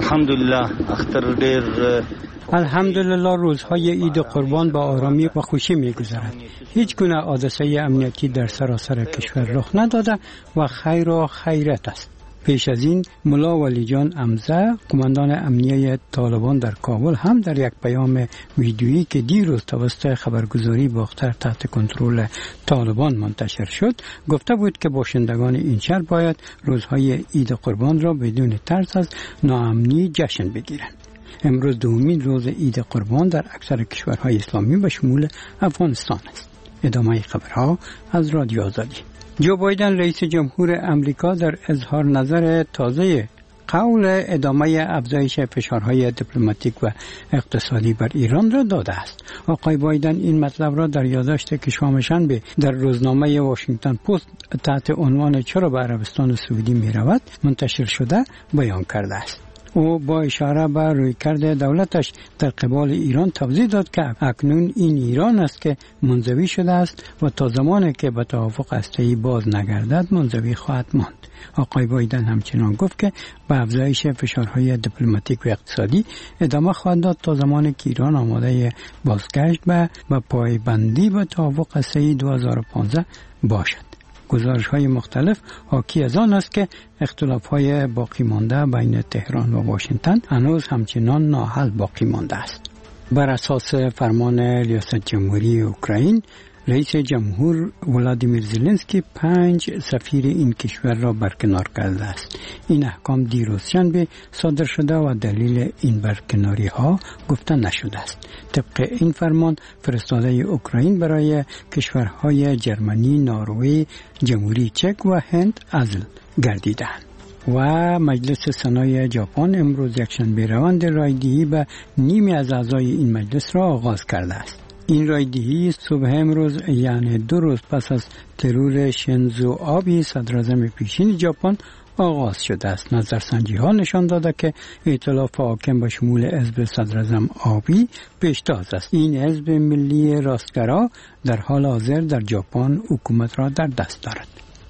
[SPEAKER 1] الحمدلله روزهای عید قربان با آرامی و خوشی میگذرد. هیچ گونه حادثه امنیتی در سراسر کشور رخ نداده و خیر و خیرت است. پیش از این ملا ولی جان امزه قماندان امنیه طالبان در کابل هم در یک پیام ویدیویی که دیروز توسط خبرگزاری باختر تحت کنترل طالبان منتشر شد گفته بود که باشندگان این شهر باید روزهای عید قربان را بدون ترس از ناامنی جشن بگیرند. امروز دومین روز عید قربان در اکثر کشورهای اسلامی به شمول افغانستان است. ادامه خبرها از رادیو آزادی. جو بایدن رئیس جمهور امریکا در اظهار نظر تازه قول ادامه افزایش فشارهای دیپلماتیک و اقتصادی بر ایران را داده است. آقای بایدن این مطلب را در یادداشتی که شنبه در روزنامه واشنگتن پست تحت عنوان چرا به عربستان سعودی می رود منتشر شده بیان کرده است. او با اشاره به رویکرد دولتش در قبال ایران توضیح داد که اکنون این ایران است که منزوی شده است و تا زمانی که به توافق هسته‌ای باز نگردد منزوی خواهد ماند. آقای بایدن همچنان گفت که به افزایش فشارهای دیپلماتیک و اقتصادی ادامه خواهد داد تا زمانی که ایران آماده بازگشت به پایبندی به توافق هسته‌ای 2015 باشد. گزارش‌های مختلف حاکی از آن است که اختلاف‌های باقی مانده بین تهران و واشنگتن هنوز همچنان ناحل باقی مانده است. بر اساس فرمان ریاست جمهوری اوکراین، رئیس جمهور ولادیمیر زلنسکی 5 سفیر این کشور را برکنار کرده است. این احکام دیروز شنبه صادر شده و دلیل این برکناری ها گفته نشده است. طبق این فرمان فرستاده اوکراین برای کشورهای جرمنی، نروژ، جمهوری چک و هند عزل گردیدند. و مجلس سنای ژاپن امروز یکشنبه روند رایدهی به نیمی از اعضای این مجلس را آغاز کرده است. این رایدهی صبح امروز یعنی 2 روز پس از ترور شینزو آبی صدراعظم پیشین ژاپن آغاز شده است. نظرسنجی ها نشان داده که ائتلاف حاکم به شمول حزب صدراعظم آبی پیشتاز است. این حزب ملی راستگرا در حال حاضر در ژاپن حکومت را در دست دارد.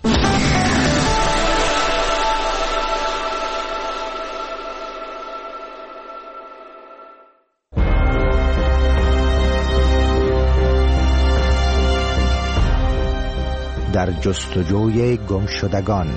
[SPEAKER 11] در جستجوی گمشدگان.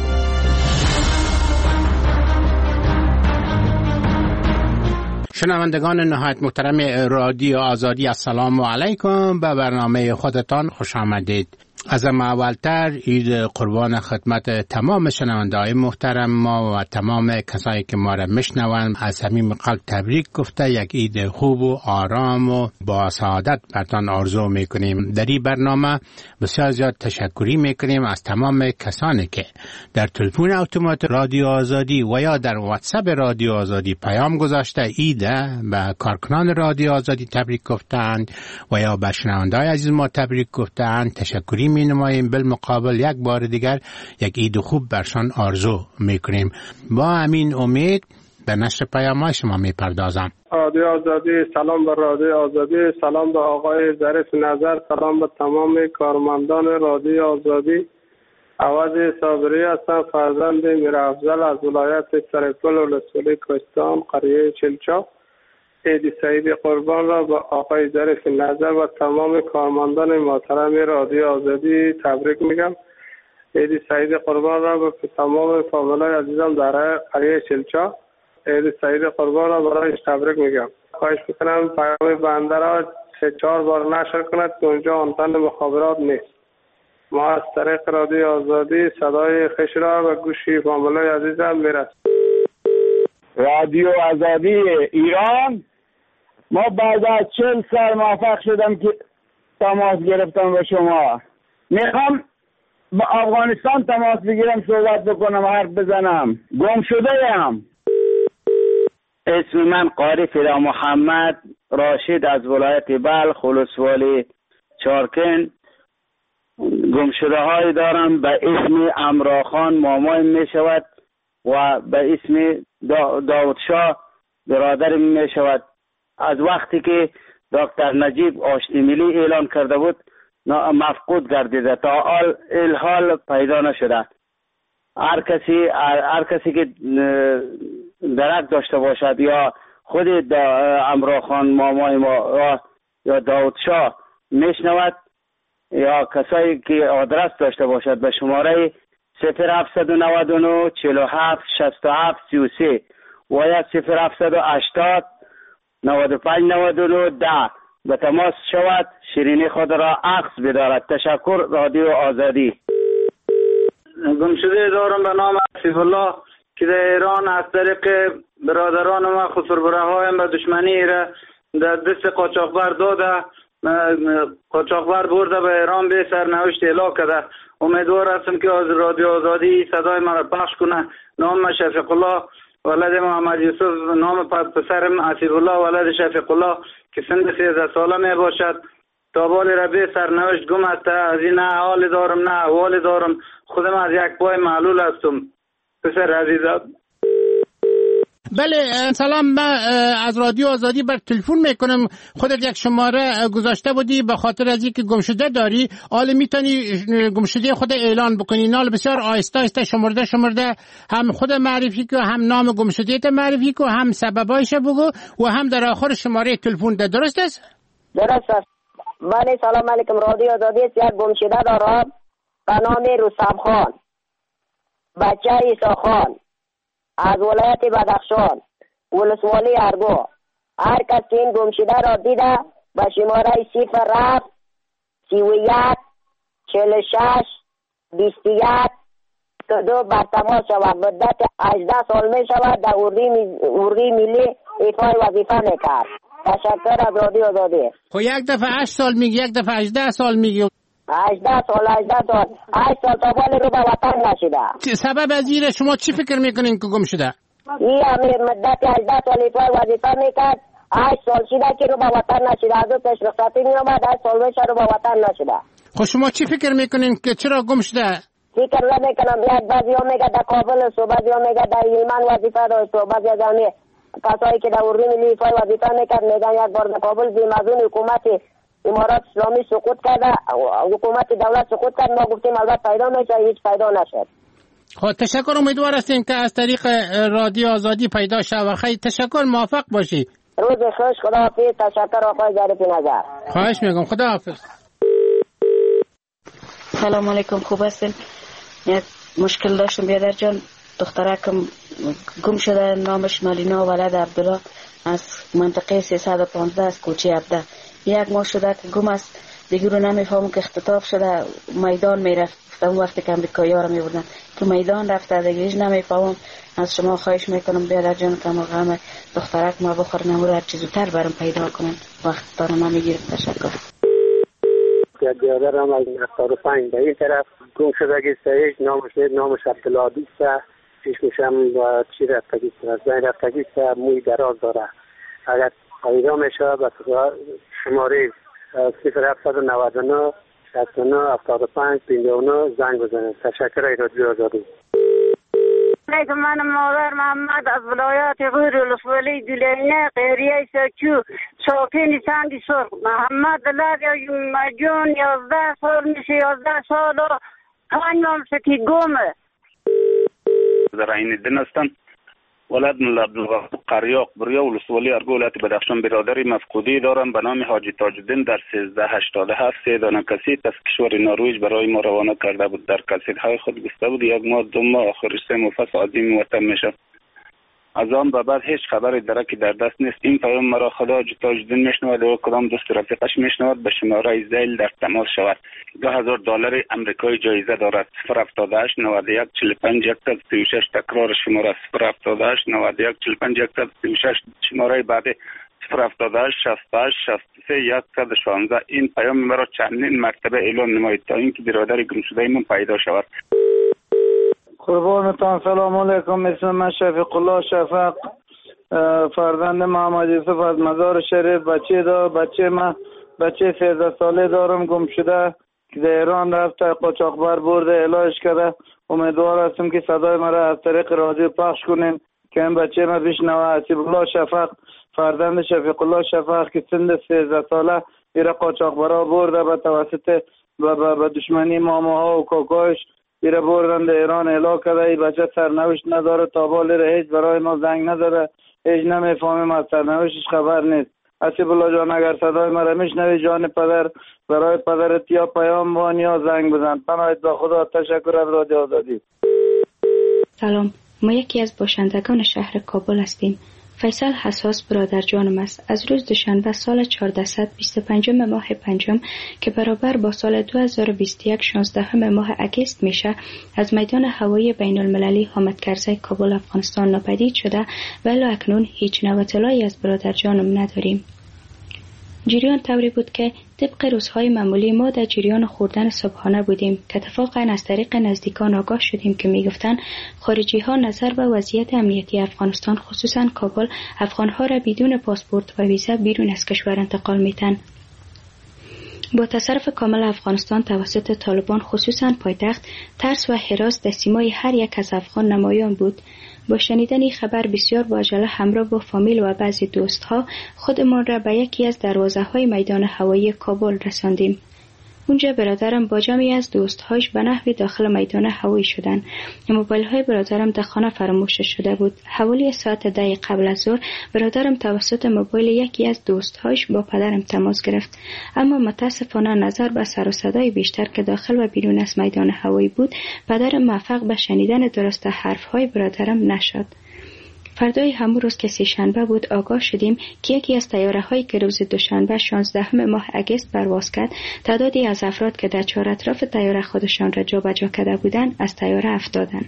[SPEAKER 9] شنوندگان نهایت محترم رادیو آزادی، السلام علیکم. به برنامه خودتان خوش آمدید. از اولتر عید قربان خدمت تمام شنونده‌های محترم ما و تمام کسایی که ما را میشنوند از صمیم قلب تبریک گفته یک عید خوب و آرام و با سعادت برتان آرزو میکنیم. در این برنامه بسیار زیاد تشکری میکنیم از تمام کسانی که در تلفن اتومات رادیو آزادی و یا در واتساپ رادیو آزادی پیام گذاشته عید به کارکنان رادیو آزادی تبریک گفتند و یا به شنونده‌های عزیز ما تبریک گفتند. تشکری می نماییم. بالمقابل یک بار دیگر یک عید خوب برشان آرزو میکنیم. با همین امید به نشر پیام‌های شما میپردازم.
[SPEAKER 13] رادیو آزادی، سلام به رادیو آزادی، سلام به آقای ظریف نظر، سلام به تمام کارمندان رادیو آزادی. عوض صابری هستم، فرزند میرافضل از ولایت سرپل ولسوالی کوهستان قریه چلچا. عید سعید قربان را به آقای ظریف نظر و تمام کارمندان محترم رادیو آزادی تبریک میگم. عید سعید قربان را به تمام فامیلای عزیزم در قریه چلچا عید سعید قربان را برایش تبریک میگم. خواهش میکنم پیام بنده را 3-4 بار نشر کند که اونجا آنتن مخابرات نیست. ما از طریق رادیو آزادی صدای خوش را به گوشی فامیلای عزیزم میرسد.
[SPEAKER 23] رادیو آزادی ایران، ما بعد از 40 سال موفق شدم که تماس گرفتم با شما. میخوام با افغانستان تماس بگیرم، صحبت بکنم، حرف بزنم. گم شده ام.
[SPEAKER 24] اسم من قاری فدا محمد راشد از ولایت بلخ ولسوالی چارکن. گمشده های دارم به اسم امراخان مامای می شود و به اسم داودشاه برادر می شود. از وقتی که دکتر نجیب آشتی ملی اعلان کرده بود مفقود گردیده، تا الحال پیدا نشده. هر کسی که درک داشته باشد یا خود امراخان مامای ما یا داودشاه میشنود یا کسایی که آدرس داشته باشد به شماره 0799 47 67 33 و یا 0780 95 99 10 به تماس شود، شیرینی خود را عکس بدارد. تشکر رادیو آزادی. گمشده دارم به نام عفیف الله که در ایران از طریق برادران ما خسربره هایم به دشمنی را در دست قاچاقبر داده، قاچاقبر برده به ایران به سرنوشت اعلام کرده. امیدوار هستم که از رادیو آزادی صدای من را پخش کنه. نام شفیق الله ولد محمد یوسف، نام پسرم عفیف الله ولد شفیق الله که سن 13 ساله می باشد. تا بالی را به سرنوشت گم است. از این نه حال دارم نه احوال دارم. خودم از یک پای معلول هستم. پسر عزیزم.
[SPEAKER 9] بله سلام، من از رادیو آزادی بر تلفن میکنم. خودت یک شماره گذاشته بودی به خاطر از اینکه گمشده داری، حالا میتونی گمشده خود اعلان بکنی. نال بسیار آهسته آهسته شمرده هم خود معرفی کو، هم نام گمشده معرفی کو، هم سببایش بگو و هم در آخر شماره تلفن ده. درست است؟
[SPEAKER 25] درست است. بله سلام علیکم. رادیو آزادی یک گمشده دارم به نام رستم خان بچه عیسی خان از ولایت بدخشان ولسوالی ارگو. هر کس که این گمشده را دیده به شماره 07 31 46 21 22 بر تماس شود. مدت 18 سال می شود در اردوی ملی ایفای وظیفه میکرد. تشکر از رادیو آزادی.
[SPEAKER 9] خب یک دفعه 8 سال میگی، یک دفعه 18 سال میگی.
[SPEAKER 25] 18 سال 8 سال تا بالی رو به وطن نشده.
[SPEAKER 9] سبب از این شما چی فکر میکنین که گم شده؟
[SPEAKER 25] این امیر مدت 18 سال ایفای وظیفه میکرد. 8 سال شده که رو به وطن نشده. از او پیش رخصتی میامد 8 سال میشه رو به وطن نشده.
[SPEAKER 9] خب شما چی فکر میکنین که چرا گم شده؟
[SPEAKER 25] فکر نمیکنم. یک بعضی ها میگه در کابل است و بعضی ها میگه در هلمند وظیفه داشت و بعضی از همه کسایی که در اردوی ملی ایفای وظیفه میکرد میگن یک بار در کابل بیم از اون حکومت امارات اسلامی سقوط کرده، حکومت دولت سقوط کرد. ما گفتیم البته پیدا میشه، هیچ پیدا نشد.
[SPEAKER 9] خب تشکر، امیدوار هستیم که از طریق رادیو آزادی پیدا شود. خیلی تشکر، موفق باشی.
[SPEAKER 25] روز خوش. خداحافظ. تشکر آقای ظریف نظر.
[SPEAKER 9] خواهش میکنم. خداحافظ.
[SPEAKER 26] سلام علیکم. خوب هستین؟ یک مشکل داشتم بیادر جان. دخترکم گم شده، نامش مالینا ولد عبدالله از منطقه 315 از کوچه عبده. یک ماه شده که گم است. دیگه رو نمیفهمم که اختطاف شده میدان میرفت. اون وقتی که امریکایی‌ها رو میبردن که میدان رفته دیگه هیچ نمیفهمم. از شما خواهش میکنم بیادر جان که ما غم دخترک ما بخورن و هر چیز زودتر برام پیدا کنن. وقت دارم نمیگیرم. تشکر.
[SPEAKER 3] بیادرم از 75 به این طرف گم شدگی سهیش نامش عبدالعادی است. پیشمشم با چی رفتگی است. از بین رفتگی است. موی دراز داره. اگر پیدا میشه به شماره 0799 69 75 59 زنگ بزنید. تشکر. رادیو آزادی.
[SPEAKER 25] من مادر محمد از ولایت غور ولسوالی دلینه قهریه سکو ساکن سنگ سرخ. محمد جون 11 سال میشه. 11 سال و 5 ماه سکی گمه.
[SPEAKER 6] در این دن هستم. ولد ملا عبدالغفور قریاق بریا ولسوالی ارگو ولایت بدخشان برادری مفقودی دارم به نام حاجی تاج‌الدین. در 1387 3 دانه کاسیت از کشور نروژ برای ما روانه کرده بود. در کاسیت‌های خود گفته بود 1 ماه 2 ماه آخرش 3 ماه پس عازم وطن میشه. از آن به بعد هیچ خبری درکی در دست نیست. این پیام مرا خدا حاجی تاج‌الدین میشنود و کدام دوست رفیقش میشنود به شماره زیل در تماس شود. $2000 آمریکایی جایزه دارد. 078 91 45 136 تکرار شماره 078 91 45 136 شماره بعد 078 68 63 116. این پیام مرا چندین مرتبه اعلام نمایید تا اینکه برادر گمشده من پیدا شود.
[SPEAKER 14] قربانتان. سلام علیکم. اسم من شفیق الله شفق، فرزند محمد یوسف از مزار شریف. بچه 13 ساله دارم گم شده که در ایران رفته. قاچاقبر برده علاج کرده. امیدوار هستم که صدای مرا از طریق رادیو پخش کنین که این بچه ما بشنوه. حسیب الله شفق، فرزند شفیق الله شفق که سن 13 ساله ایره قاچاقبرا برده به توسط به دشمنی ماماها و کاکایش ایره بردن در ایران اعلام کرده. این بچه سرنوشت نداره. تا بالی هیچ برای ما زنگ نداره. هیچ نمیفهمیم از سرنوشتش خبر نیست. حسیب الله جان اگر صدای مرا میشنوی جان پدر برای پدرت یا پیام وان یا زنگ بزن. پناهت به خدا. تشکر از رادیو آزادی.
[SPEAKER 15] سلام. ما یکی از باشندگان شهر کابل هستیم. فیصل حساس برادر جانم است. از روز دوشنبه سال 1425 ماه پنجم که برابر با سال 2021 16 ماه اگست میشه از میدان هوایی بین المللی حامد کرزی کابل افغانستان ناپدید شده و الی اکنون هیچ نوع اطلاعی از برادر جانم نداریم. جریان طوری بود که طبق روزهای معمولی ما در جریان خوردن صبحانه بودیم که اتفاقا از طریق نزدیکان آگاه شدیم که میگفتند خارجی ها نظر به وضعیت امنیتی افغانستان خصوصا کابل افغانها را بدون پاسپورت و ویزا بیرون از کشور انتقال میتن. با تصرف کامل افغانستان توسط طالبان خصوصا پایتخت ترس و هراس در سیمای هر یک از افغان نمایان بود. با شنیدن این خبر بسیار با عجله همراه با فامیل و بعضی دوستها خودمان را به یکی از دروازه‌های میدان هوایی کابل رساندیم. اونجا برادرم با جمعی از دوستهاش به نحوی داخل میدان هوایی شدند. موبایل های برادرم در خانه فراموش شده بود. حوالی ساعت 10 قبل از ظهر برادرم توسط موبایل یکی از دوستهاش با پدرم تماس گرفت، اما متاسفانه نظر به سر و صدای بیشتر که داخل و بیرون از میدان هوایی بود پدرم موفق به شنیدن درست حرفهای برادرم نشد. فردای همون روز که سه‌شنبه بود آگاه شدیم که یکی از طیاره‌هایی که روز دوشنبه 16 ماه اگست پرواز کرد تعدادی از افراد که در چهار اطراف طیاره خودشان را جابجا کرده بودند از طیاره افتادند.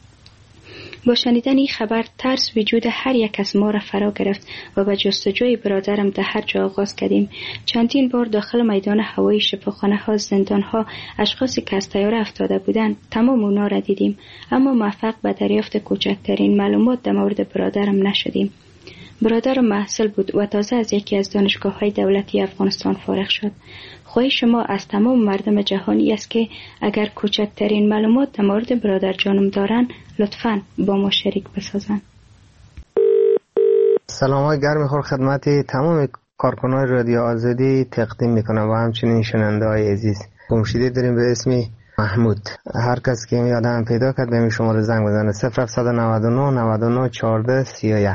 [SPEAKER 15] با شنیدن این خبر ترس وجود هر یک از ما را فرا گرفت و به جستجوی برادرم در هر جا آغاز کردیم. چندین بار داخل میدان هوایی، شفاخانه ها، زندان ها، اشخاصی که از طیاره افتاده بودند تمام اونا را دیدیم، اما موفق به دریافت کوچکترین معلومات در مورد برادرم نشدیم. برادرم محصل بود و تازه از یکی از دانشگاه‌های دولتی افغانستان فارغ شد. خواهش شما از تمام مردم جهانی است که اگر کوچکترین معلومات در مورد برادر جانم دارن لطفاً با ما شریک بسازن.
[SPEAKER 17] سلام های گرم خور خدمت تمام کارکنان رادیو آزادی تقدیم میکنم و همچنین شنونده های عزیز. گمشده داریم به اسم محمود. هر کس که یادم پیدا کرد به شماره زنگ بزنه 0799 99 14 31.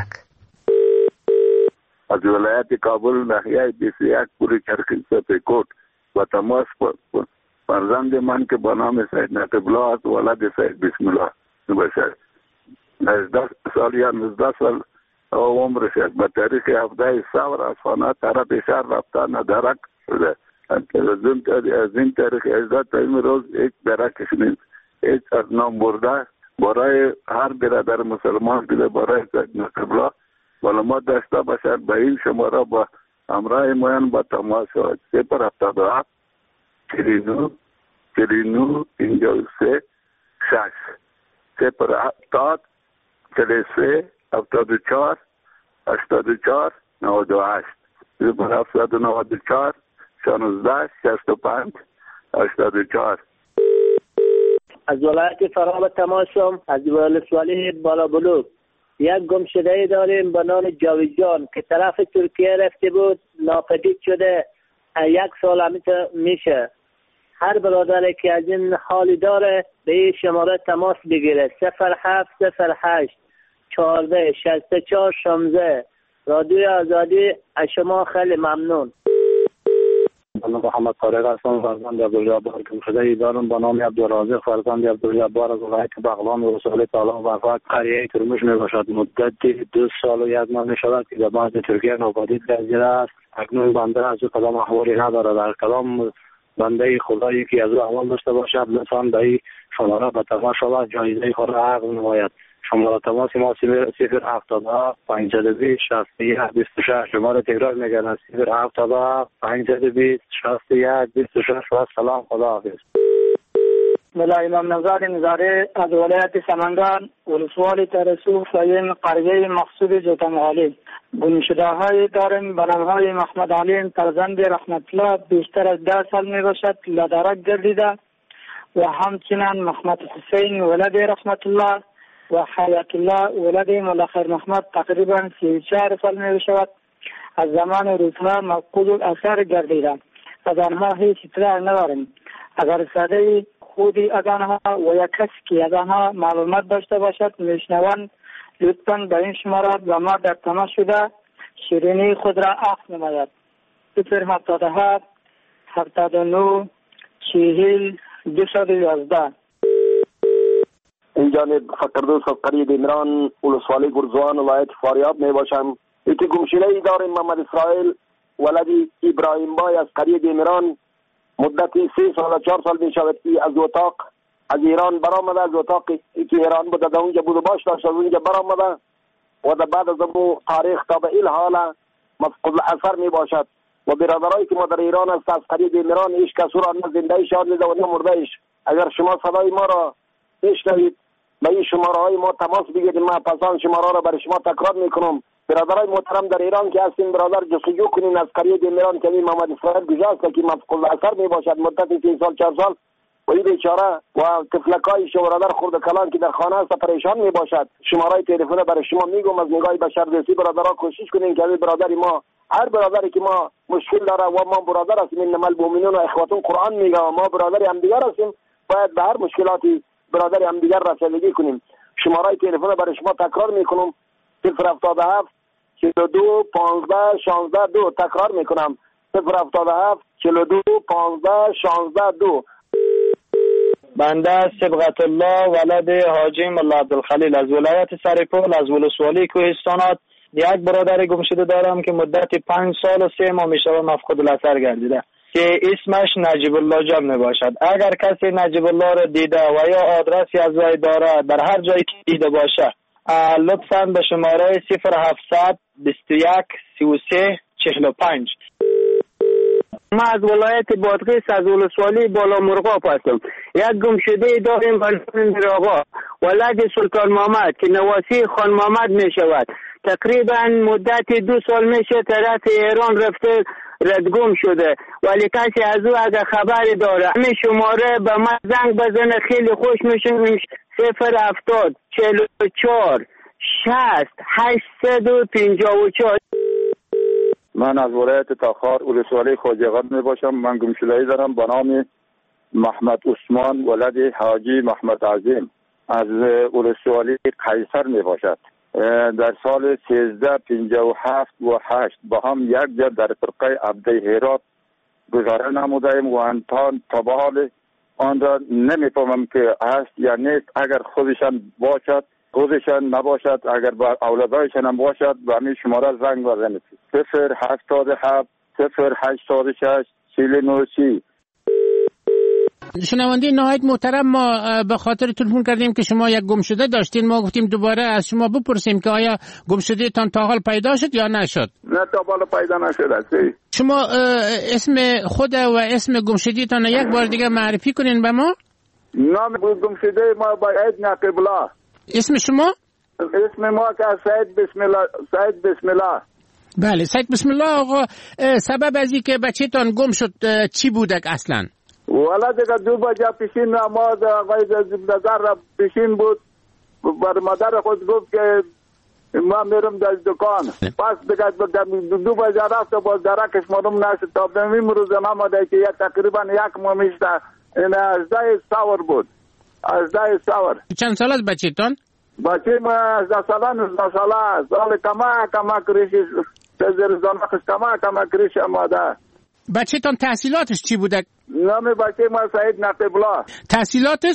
[SPEAKER 18] از ولایت کابل ناحیه 21 پوری چرخی سپیکوت و تماس فرزند من که به نام سید نقیب الله است، ولد سید بسم الله باشد. 19 سال یا 19 سال عمر شد. به تاریخ 17 سال از خانه طرف شهر رفته ندرک شده. از این طریق عزت امروز یک درکش نیست. هیچ از نام برده برای هر برادر مسلمان بده برای نقبلا ولی ما داشته باشد به این شماره با همراه ماین با تماس شد 077 49 49 53 6 070 43 74 84 98 094 16 65 84.
[SPEAKER 3] از ولایت فراب تماشم از ولسوالی بالا بلوک یک گم شده داریم به نام جاویدجان که طرف ترکیه رفته بود ناپدید شده 1 سال همیشه میشه. هر برادری که از این حالی داره به این شماره تماس بگیره 0708 14 64 16. رادیوی آزادی از شما خیلی ممنون.
[SPEAKER 10] من محمد طارق هستم، فرزند عبدالجبار گم شده دارم به نام عبدالرازق فرزند عبدالجبار از ولایت بغلان و رسول تعالی وفات قریه ترمش می باشد. مدت 2 سال و 1 ماه می شود که در بعد ترکیه ناپدید گردیده است. اکنون بنده از او کدام احوالی نداره. در کدام بنده خدایی که از او احوال داشته باشد لطفا به این شماره به تماس شود جایزه خود را عقد نماید. شماره تماس ما 077 520 61 26. شماره تکرار میگن 077 520 61 26 و سلام خدا حافظ.
[SPEAKER 16] ملا امام نژاد نظاری از ولایت سمنگان ولسوالی ترسو فاین قریه مقصود جوتنغالی گم شده های داریم به نام های محمد علی فرزند رحمت الله بیشتر از 10 سال می باشد لدرک گردیده و همچنین محمد حسین ولد رحمت الله و حیات الله ولد ملخر محمد تقریبا 34 سال می شود. از زمان روزها مفقود الاثر گردیدند و از آنها هیچ اطلاع نداریم. اگر صدای خودی از آنها و یا کسی که از آنها معلومات داشته باشد میشنوند لطفاً به این شماره و ما در تماس شده شیرینی خود را عقد نماید. 077 79 40 211.
[SPEAKER 19] این جانب فقردوس از قریه دیمران ولسوالی گرزوان ولایت فاریاب می باشم. ایتی گمشده داریم محمد اسرائیل ولدی ابراهیم بای از قریه دیمران مدتی 3 سال و 4 سال می شود که از اتاق از ایران برآمده. از اتاقی که ایران بوده در اونجا بود و باش داشت از اونجا برآمده و در بعد از اون تاریخ تا به این حال مفقود الاثر می باشد و برادرایی که ما در ایران است از قریه دیمران هیچ کس را نه زنده شاد لیده و نه مرده ایش. اگر شما صدای ما را بشنوید به این شماره های ما تماس بگیرید. ما پسان شماره را برای شما تکرار میکنم. برادرای محترم در ایران که هستین برادر جستجو کنین از قریه دیمران که این محمد اسرائیل گذاشته که مفقود الاثر می باشد مدت 3 سال 4 سال و این بیچاره و طفلکای شو برادر خرد کلان که در خانه است پریشان می باشد. شماره تلفن برای شما میگم از نگاه بشردوستی برادرها کوشش کنین که برادری ما هر برادری که ما مشکل داره و ما برادر هستیم انما المؤمنون اخوة قرآن میگه و ما برادری هم دیگر هستیم باید به هر مشکلاتی برادری هم دیگر رسیدگی کنیم. شماره تلفن برای شما تکرار میکنم 077 42 15 16 2. تکرار میکنم 077 42 15 16 2.
[SPEAKER 16] بنده صبغت الله ولد حاجی ملا عبدالخلیل از ولایت سرپل از ولسوالی کوهستانات یک برادر گمشده دارم که مدت 5 سال و 3 ماه میشه مفقود الاثر گردیده که اسمش نجیب الله جان می باشد. اگر کسی نجیب الله را دیده و یا آدرسی از وی داره در هر جایی که دیده باشه لطفاً به شماره 0700 21 33 45.
[SPEAKER 20] ما از ولایت بادغیس از ولسوالی بالا مرغاب هستم. یک گمشده داریم بلند آقا ولد سلطان محمد که نواسی خان محمد می شود. تقریبا مدت 2 سال میشه طرف ایران رفته ردگم شده ولی کسی از او اگر خبری داره همین شماره به من زنگ بزنه خیلی خوش میشه. 070 44 60 854.
[SPEAKER 18] من از ولایت تاخار ولسوالی خواجه‌آباد می باشم. من گمشده‌ای دارم به نام محمد عثمان ولد حاجی محمد عظیم از ولسوالی قیصر می باشد. در سال 1357 و 8 با هم یک جا در فرقه عبده هرات گذاره نمودیم و انتان تا به حال آن را نمیفهمم که هست یا نیست. اگر خودشان باشد خودشان نباشد اگر با اولادایشان هم باشد به همین شماره زنگ بزنید 077 086 49
[SPEAKER 9] شنونده نهایت محترم، ما به خاطر تلفن کردیم که شما یک گمشده داشتین. ما گفتیم دوباره از شما بپرسیم که آیا گمشده تان تا حال پیدا شد یا نشد؟
[SPEAKER 18] نه تا حال پیدا نشد.
[SPEAKER 9] شما اسم خود و اسم گمشده تان یک بار دیگه معرفی کنین به ما.
[SPEAKER 18] نام گمشده ما باید نقیب الله.
[SPEAKER 9] اسم شما؟
[SPEAKER 18] اسم ما که سید بسم الله. سید بسم الله.
[SPEAKER 9] بله سید بسم الله. آقا سبب از این که بچه تان گم شد چی بودک اصلا؟
[SPEAKER 18] والا دیگه 2 بجه پیشین نماز آقای نظر را پیشین بود. بر مادر خود گفت که ما میرم در دکان. پس دیگه 2 بجه رفت و باز درکش معلوم نشد. تا به این روز نماده که تقریبا 1 ماه میشته. این 18 سور بود. 18 سور.
[SPEAKER 9] چند سال است بچه تان؟
[SPEAKER 18] بچه ما 18 ساله 19 ساله. سال کما کریشی زرزانخش کما کریشی آماده.
[SPEAKER 9] بچه تان تحصیلاتش چی بوده؟
[SPEAKER 18] نام بچه ما سعید نقیب الله.
[SPEAKER 9] تحصیلاتش؟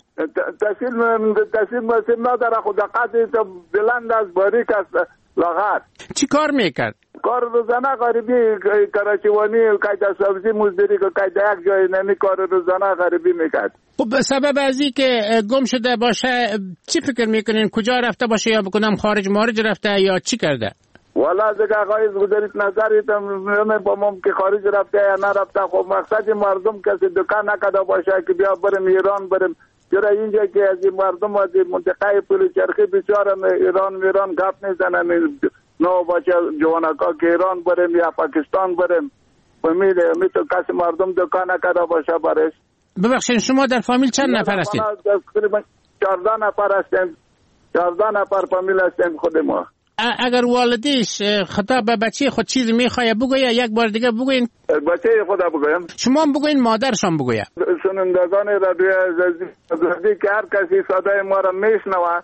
[SPEAKER 18] تحصیل مسیم نداره. خود قدی تو بلند از باریک است لاغر.
[SPEAKER 9] چی کار میکرد؟
[SPEAKER 18] کار روزانه غریبی کراچیوانی قاعده سبزی مزدوری که قاعده یک جای نمی کار روزانه غریبی میکرد.
[SPEAKER 9] خب سبب از این که گم شده باشه چی فکر میکنین؟ کجا رفته باشه یا بکنم خارج مارج رفته یا چی کرده؟
[SPEAKER 18] والا دیگه آقای گذاریت نظریت با مم که خارج رفته یا نرفته. خب مقصد مردم کسی دکان نکده باشه که بیا بریم ایران بریم. چرا اینجا که از این مردم از منطقه پلوچرخی بیچاره ایران گپ میزنن. نو باشه جوانکا که ایران بریم یا پاکستان بریم. می تو کسی مردم دکان نکده باشه برش.
[SPEAKER 9] ببخشید شما در فامیل چند نفر هستید؟
[SPEAKER 18] تقریبا 14 نفر هستیم. 14 نفر فامیل هستیم خود ما.
[SPEAKER 9] اگر والدیش خطاب به بچه خود چیزی میخواه بگویه یک بار دیگه بگوین.
[SPEAKER 18] بچه خدا بگویم.
[SPEAKER 9] شما هم بگوین مادرشان بگویه.
[SPEAKER 18] شنوندگان رادیو عزیزی که هر کسی صدای ما را میشنوه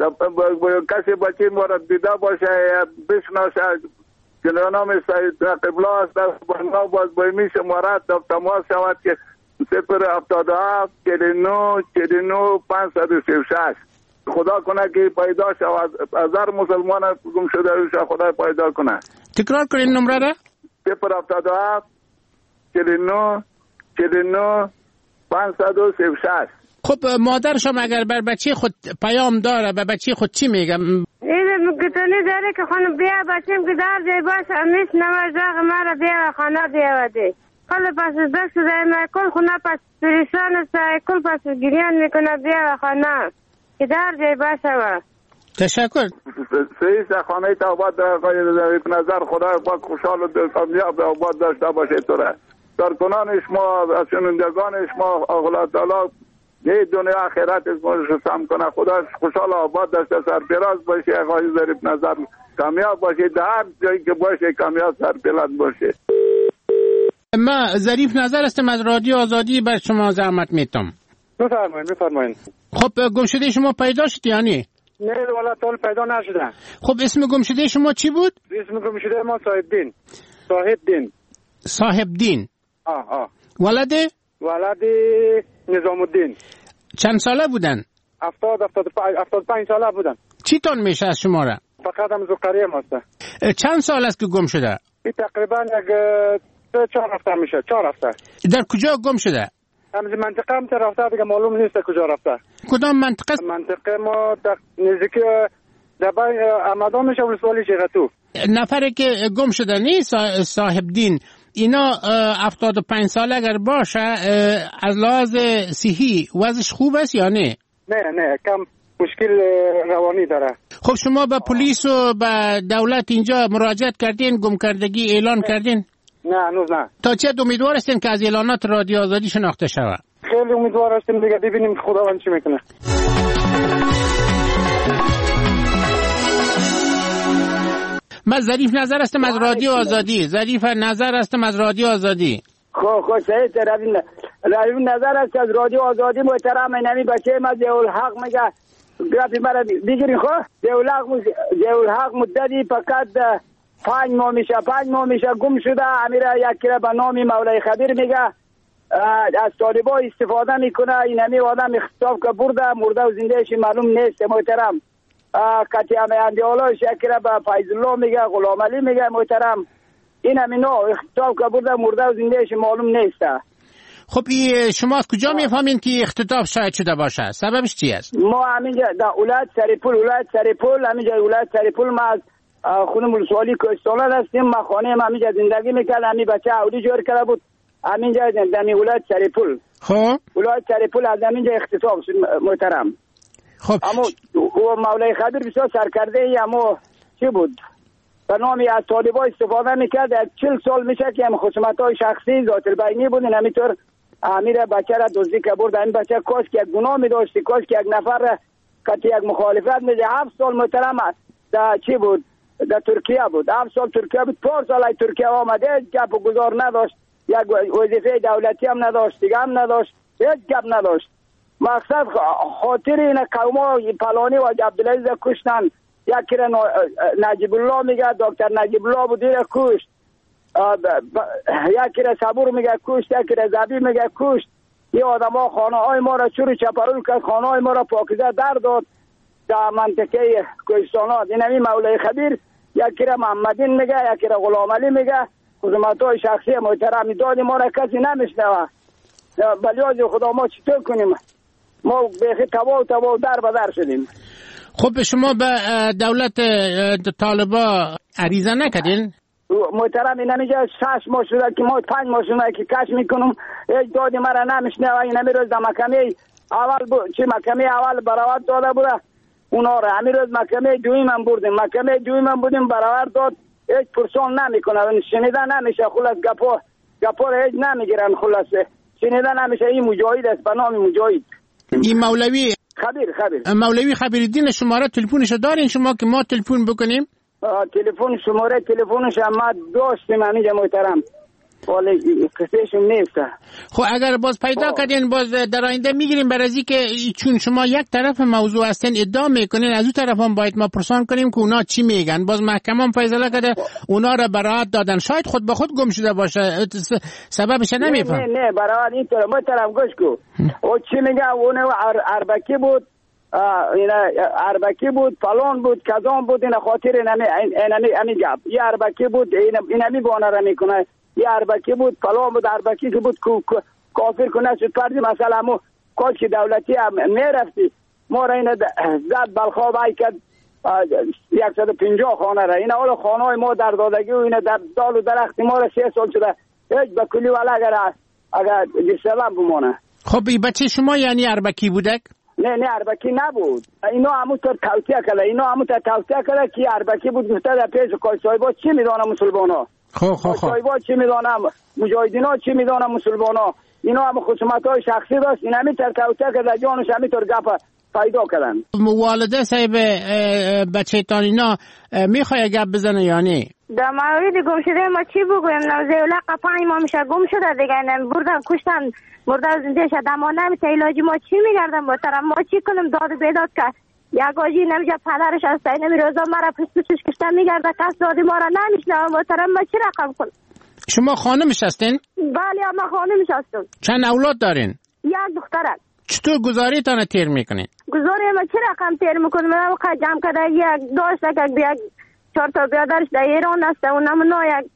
[SPEAKER 18] کسی بچه ما را دیده باشه یا بشناسه که نام سید نقیب الله است ما باز باید شمارت تماس شود که 077 49 49 536. خدا کنه که پیدا شود. از هر مسلمان گم شده روش خدا پیدا کنه.
[SPEAKER 9] تکرار کنین نمره را.
[SPEAKER 18] 077 49 49 536.
[SPEAKER 9] خب مادرشم اگر بر بچه خود پیام داره به بچه خود چی میگم؟
[SPEAKER 4] این گتونی داره که خانم بیا بچیم که در جای باشه امیش نمازاق مرا بیا خانه بیاوده. کل پس دست دایم کل خونه پس پریشان است. کل پس گریان میکنه بیا خانه که در جای باشه.
[SPEAKER 9] تشکر.
[SPEAKER 18] سعید خانه تا آباد نظر خدا پاک خوشحال و کامیاب آباد داشته باشه. توره کارکنان شما و شنوندگان شما الله تعالی یه دنیا آخرت رو سم کنه. خدا خوشحال آباد داشته سرپراز باشه. آقای ظریف نظر کامیاب باشه. در هر جایی که باشه کامیاب سرپراز باشه.
[SPEAKER 9] ما ظریف نظر هستم از رادیو آزادی بر شما زحمت میتم.
[SPEAKER 5] بفرمایید.
[SPEAKER 9] خب گمشده شما پیدا شد یعنی؟
[SPEAKER 5] نه والا تا پیدا نشده.
[SPEAKER 9] خب اسم گمشده شما چی بود؟
[SPEAKER 5] اسم گمشده ما صاحب دین.
[SPEAKER 9] ولد
[SPEAKER 5] نظام الدین.
[SPEAKER 9] چند ساله بودن؟
[SPEAKER 5] 75 ساله بودن.
[SPEAKER 9] چی تان میشه از شما را؟
[SPEAKER 5] فقط هم زقریه ماسته.
[SPEAKER 9] چند سال است که گم شده؟
[SPEAKER 5] تقریبا 4 هفته میشه. 4 هفته.
[SPEAKER 9] در کجا گم شده؟
[SPEAKER 5] همز منطقه هم رفته دیگه معلوم نیست کجا رفته.
[SPEAKER 9] کدام منطقه؟
[SPEAKER 5] منطقه ما نزدیک دبای آمدان میشه ولسوالی شیغتو.
[SPEAKER 9] نفره که گم شده نیست صاحب دین اینا 75 ساله اگر باشه از لحاظ صحی وضعش خوب است یا نه؟
[SPEAKER 5] نه کم مشکل روانی داره.
[SPEAKER 9] خب شما به پلیس و به دولت اینجا مراجعت کردین؟ گم کردگی اعلان کردین؟
[SPEAKER 5] نه هنوز نه.
[SPEAKER 9] تا چه امیدوار هستین که از اعلانات رادیو آزادی شناخته شود؟
[SPEAKER 5] خیلی امیدوار هستیم دیگه ببینیم خداوند چی میکنه.
[SPEAKER 9] من ظریف نظر هستم از رادیو آزادی. ظریف نظر هستم از رادیو آزادی.
[SPEAKER 16] خب سعید رادیو نظر است از رادیو آزادی محترم. نمی بچه ما ضیاءالحق میگه گرافی مرا بگیرین. خب ضیاءالحق مدتی فقط 5 ماه میشه گم شده. امیره یکی را به نام مولای خبیر میگه از طالبا استفاده میکنه. این همی آدم اختطاف که مرده و زندهش معلوم نیست محترم. کتی همه اندیالا شکر به فیض الله میگه غلام علی میگه محترم. این همینا اختطاف که برده مرده و زندهش معلوم نیست.
[SPEAKER 9] خب شما از کجا میفهمین که اختطاف شاید شده باشه؟ سببش چی است؟
[SPEAKER 16] ما همینجا در ولایت سرپل همینجا ولایت سرپل ما از خونم ولسوالی کوهستان هستیم. ما خانه ما همینجا زندگی میکرد. همین بچه اولی جور کرده بود همینجا در ولایت سرپل.
[SPEAKER 9] خب
[SPEAKER 16] ولایت سرپل از همینجا اختطاف شد محترم.
[SPEAKER 9] خب
[SPEAKER 16] اما مولای خبیر بسیار سرکرده ای، اما چی بود به نامی از طالبا استفاده میکرد. 40 سال میشه که هم خصومت‌های شخصی ذات البینی بود. این همینطور امیر بچه را دزدی که برد. این بچه کاش که یک گناه می‌داشت، کاش که یک نفر که یک مخالفت میده. 7 سال محترم در چی بود در ترکیه بود. 7 سال ترکیه بود. 4 سال ای ترکیه آمده هیچ گپ و گزار نداشت. یک وظیفه دولتی هم نداشت، دیگه هم نداشت، هیچ گپ نداشت. مقصد خاطر این قوما پلانی و عبدالعزیز کشتن. یکی را نجیب الله میگه دکتر نجیب الله بود دیره کشت. یکی را صبور میگه کشت، یکی را زبی میگه کشت. یه آدم ها خانه های ما را چوری چپرول کرد، خانه های ما را پاکیزه در داد در منطقه کوهستانات. این همی مولای خبیر یکی را محمدین میگه، یکی را غلام علی میگه. خدمت های شخصی محترم داد ما را کسی نمیشنوه. بلیاز خدا ما چطور کنیم؟ ما بیخی تبا در بدر شدیم.
[SPEAKER 9] خب شما به دولت طالبا عریضه نکردین؟
[SPEAKER 16] محترم این همیجا 6 ماه شده که ما 5 ماه شده که کش میکنم هیچ دادی مرا نمیشنه. و این همی روز در محکمه اول چه محکمه اول براورد داده بوده اونا را. همی روز محکمه دویم هم بودیم براورد داد. هیچ پرسان نمیکنه، شنیده نمیشه. خلاص گپا را هیچ نمیگیرن. خلاص شنیده نمیشه. این مجاهد است به نام مجاهد.
[SPEAKER 9] این مولوی
[SPEAKER 16] خبیر
[SPEAKER 9] مولوی خبیرالدین شماره تلفنشو دارین شما که ما تلفن بکنیم؟
[SPEAKER 16] تلفن شماره تلفنش ما داشتیم همینجا محترم، ولی کسیشون نیست.
[SPEAKER 9] خب اگر باز پیدا کردین باز در آینده میگیریم برای که چون شما یک طرف موضوع هستین ادعا میکنین، از اون طرف هم باید ما پرسان کنیم که اونا چی میگن. باز محکمه هم فیصله کرده اونا را براءت دادن. شاید خود به خود گم شده باشه، سببش نمیفهم.
[SPEAKER 16] نه براءت اینطور محترم گوش کو. او چی میگه؟ اون اربکی بود، اربکی بود، فلان بود، کزان بود. این خاطر اینمی گپ. یه اربکی بود، اینمی بانه را میکنه. یه اربکی بود، فلان بود، اربکی که بود کافر کنه شد پردی. مثلا ما کاش که دولتی هم میرفتی ما را این زد بلخواب های کرد 150 خانه را. این اول خانه های ما در دادگی و این در دال و درختی ما را 3 سال شده هیچ به کلی ولی اگر جسلم بمانه.
[SPEAKER 9] خب این بچه شما یعنی اربکی بودک؟
[SPEAKER 16] نه اربکی نبود. اینا همونطور توصیه کرده که اربکی بود. گفته در پیش کاشایبا چی میدانه مسلمان ها. کاشایبا چی میدانه مجاهدین ها، چی میدانه مسلمان ها. اینا هم خصومت های شخصی داشت. این همینطور توصیه کرده جانش همینطور گپ پیدا کردن.
[SPEAKER 9] والده صاحب بچه تان اینا میخواه گپ بزنه یا نه؟
[SPEAKER 4] در مورد گم شده ما چی بگویم؟ زیولق 5 ماه میشه گم شده دیگه. بردن کشتن مرده زنده شد. اما نمیشه علاجی ما چی میگردن محترم؟ ما چی کنیم؟ داد بیداد کرد یک آجی نمیشه پدرش هست این روزا مرا پسش کشتن میگرده. کس دادی ما را نمیشنه محترم. ما چی رقم کنم؟
[SPEAKER 9] شما خانمش هستین؟
[SPEAKER 4] بله ما خانمش هستم.
[SPEAKER 9] چند اولاد دارین؟
[SPEAKER 4] یک دخترک.
[SPEAKER 9] چطور گزاری تانه تیر میکنین؟
[SPEAKER 4] گزاری ما چی رقم تیر میکنیم؟ من وقت جمع کرده یک داشت یک 4 تا بیادرش در ایران هسته و نمونا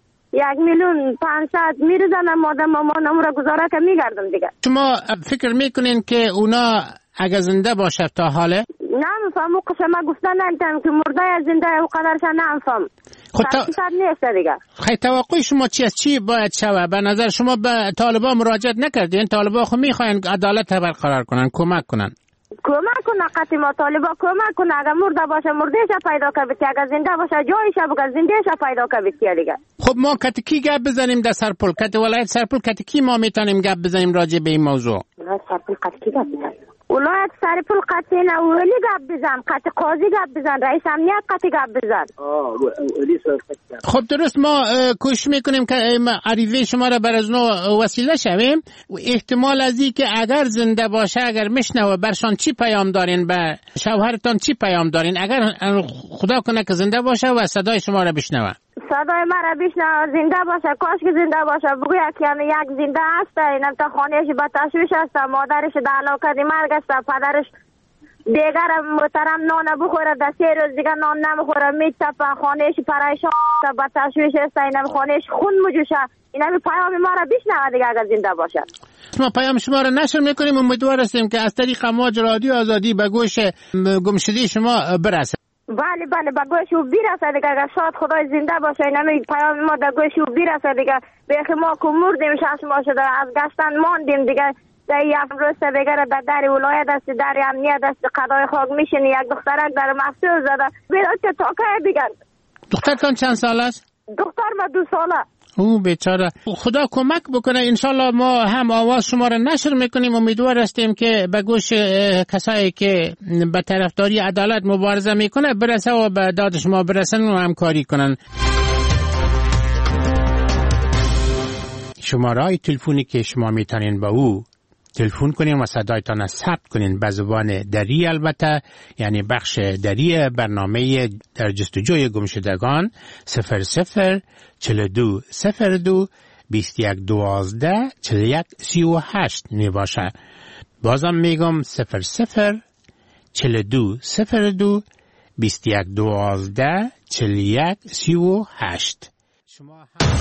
[SPEAKER 4] 1,500,000 میرزنم مادم ما نمورا گزاره که میگردم دیگه. شما
[SPEAKER 9] فکر میکنین که اونا اگه زنده باشه تا حاله؟
[SPEAKER 4] نمیفهم. او قسمه گفتن نمیتونم که مرده یا زنده او قدرش نمیفهم. صد نیست دیگه.
[SPEAKER 9] خیلی توقع شما چی است؟ چی باید شوه؟ به نظر شما به طالبا مراجعت نکردین؟ طالبا خو میخواین عدالت برقرار کنن، کمک کنن.
[SPEAKER 4] کمک کنه قطعی ما طالبا کمک کنه. اگر مرده باشه مردهش پیدا کنه، اگر زنده باشه جایش بگه زندهش پیدا کنه دیگه.
[SPEAKER 9] خب ما کتکی گپ بزنیم در سرپل، کت ولایت سرپل کتکی ما میتونیم گپ بزنیم راجع به این موضوع.
[SPEAKER 4] ولایت سرپل کتکی گپ بزنیم. ولایت سرپل قطعی نه ولی گپ بزن، قطعی قاضی گپ بزن، رئیس امنیت قطعی گپ بزن.
[SPEAKER 9] خب درست ما کوشش میکنیم که عریضه شما را بر از نو وسیله شویم. احتمال از این که اگر زنده باشه، اگر میشنوه برشان چی پیام دارین، به شوهرتان چی پیام دارین؟ اگر خدا کنه که زنده باشه و صدای شما را بشنوه.
[SPEAKER 4] صدای مرا بشنوه زنده باشه، کاش که زنده باشه. بگوی که یک زنده هست، اینم تا خانهش با تشویش هست، مادرش در علاقه مرگ است، پدرش دیگر محترم نان بخوره، در 3 روز دیگر نان نمیخوره، میتپه، خانهش پریشان به تشویش است، اینم خانهش خون مجوشه. اینم پیام ما را بشنوه دیگه اگر زنده باشه.
[SPEAKER 9] ما پیام شما را نشر میکنیم، امیدوار هستیم که از طریق امواج رادیو آزادی به گوش گمشده شما برسه.
[SPEAKER 4] بله به گوش او برسه دیگه، اگر شاید خدای زنده باشه اینم پیام ما در گوش او برسه دیگه. بیخی ما که مردیم شما شده، از گشتن ماندیم دیگه. در یک روز دیگر در ولایت است، در امنیت است، قضای خاک میشینی، یک دخترک در محصول زده بیداد که تاکه دیگر.
[SPEAKER 9] دخترتان چند سال است؟
[SPEAKER 4] دختر ما 2 ساله.
[SPEAKER 9] او بیچاره، خدا کمک بکنه. انشالله ما هم آواز شما را نشر میکنیم، امیدوار هستیم که به گوش کسایی که به طرفداری عدالت مبارزه میکنه برسه و به داد شما برسن و همکاری کنن. شماره تلفنی که شما میتونین به او تلفن کنین و صدایتان ثبت کنین به زبان دری، البته یعنی بخش دری برنامه در جستجوی گمشدگان 00 42 02 21 12 41 38 می باشه. بازم میگم 00 42 02 21 12 41 38. شما هم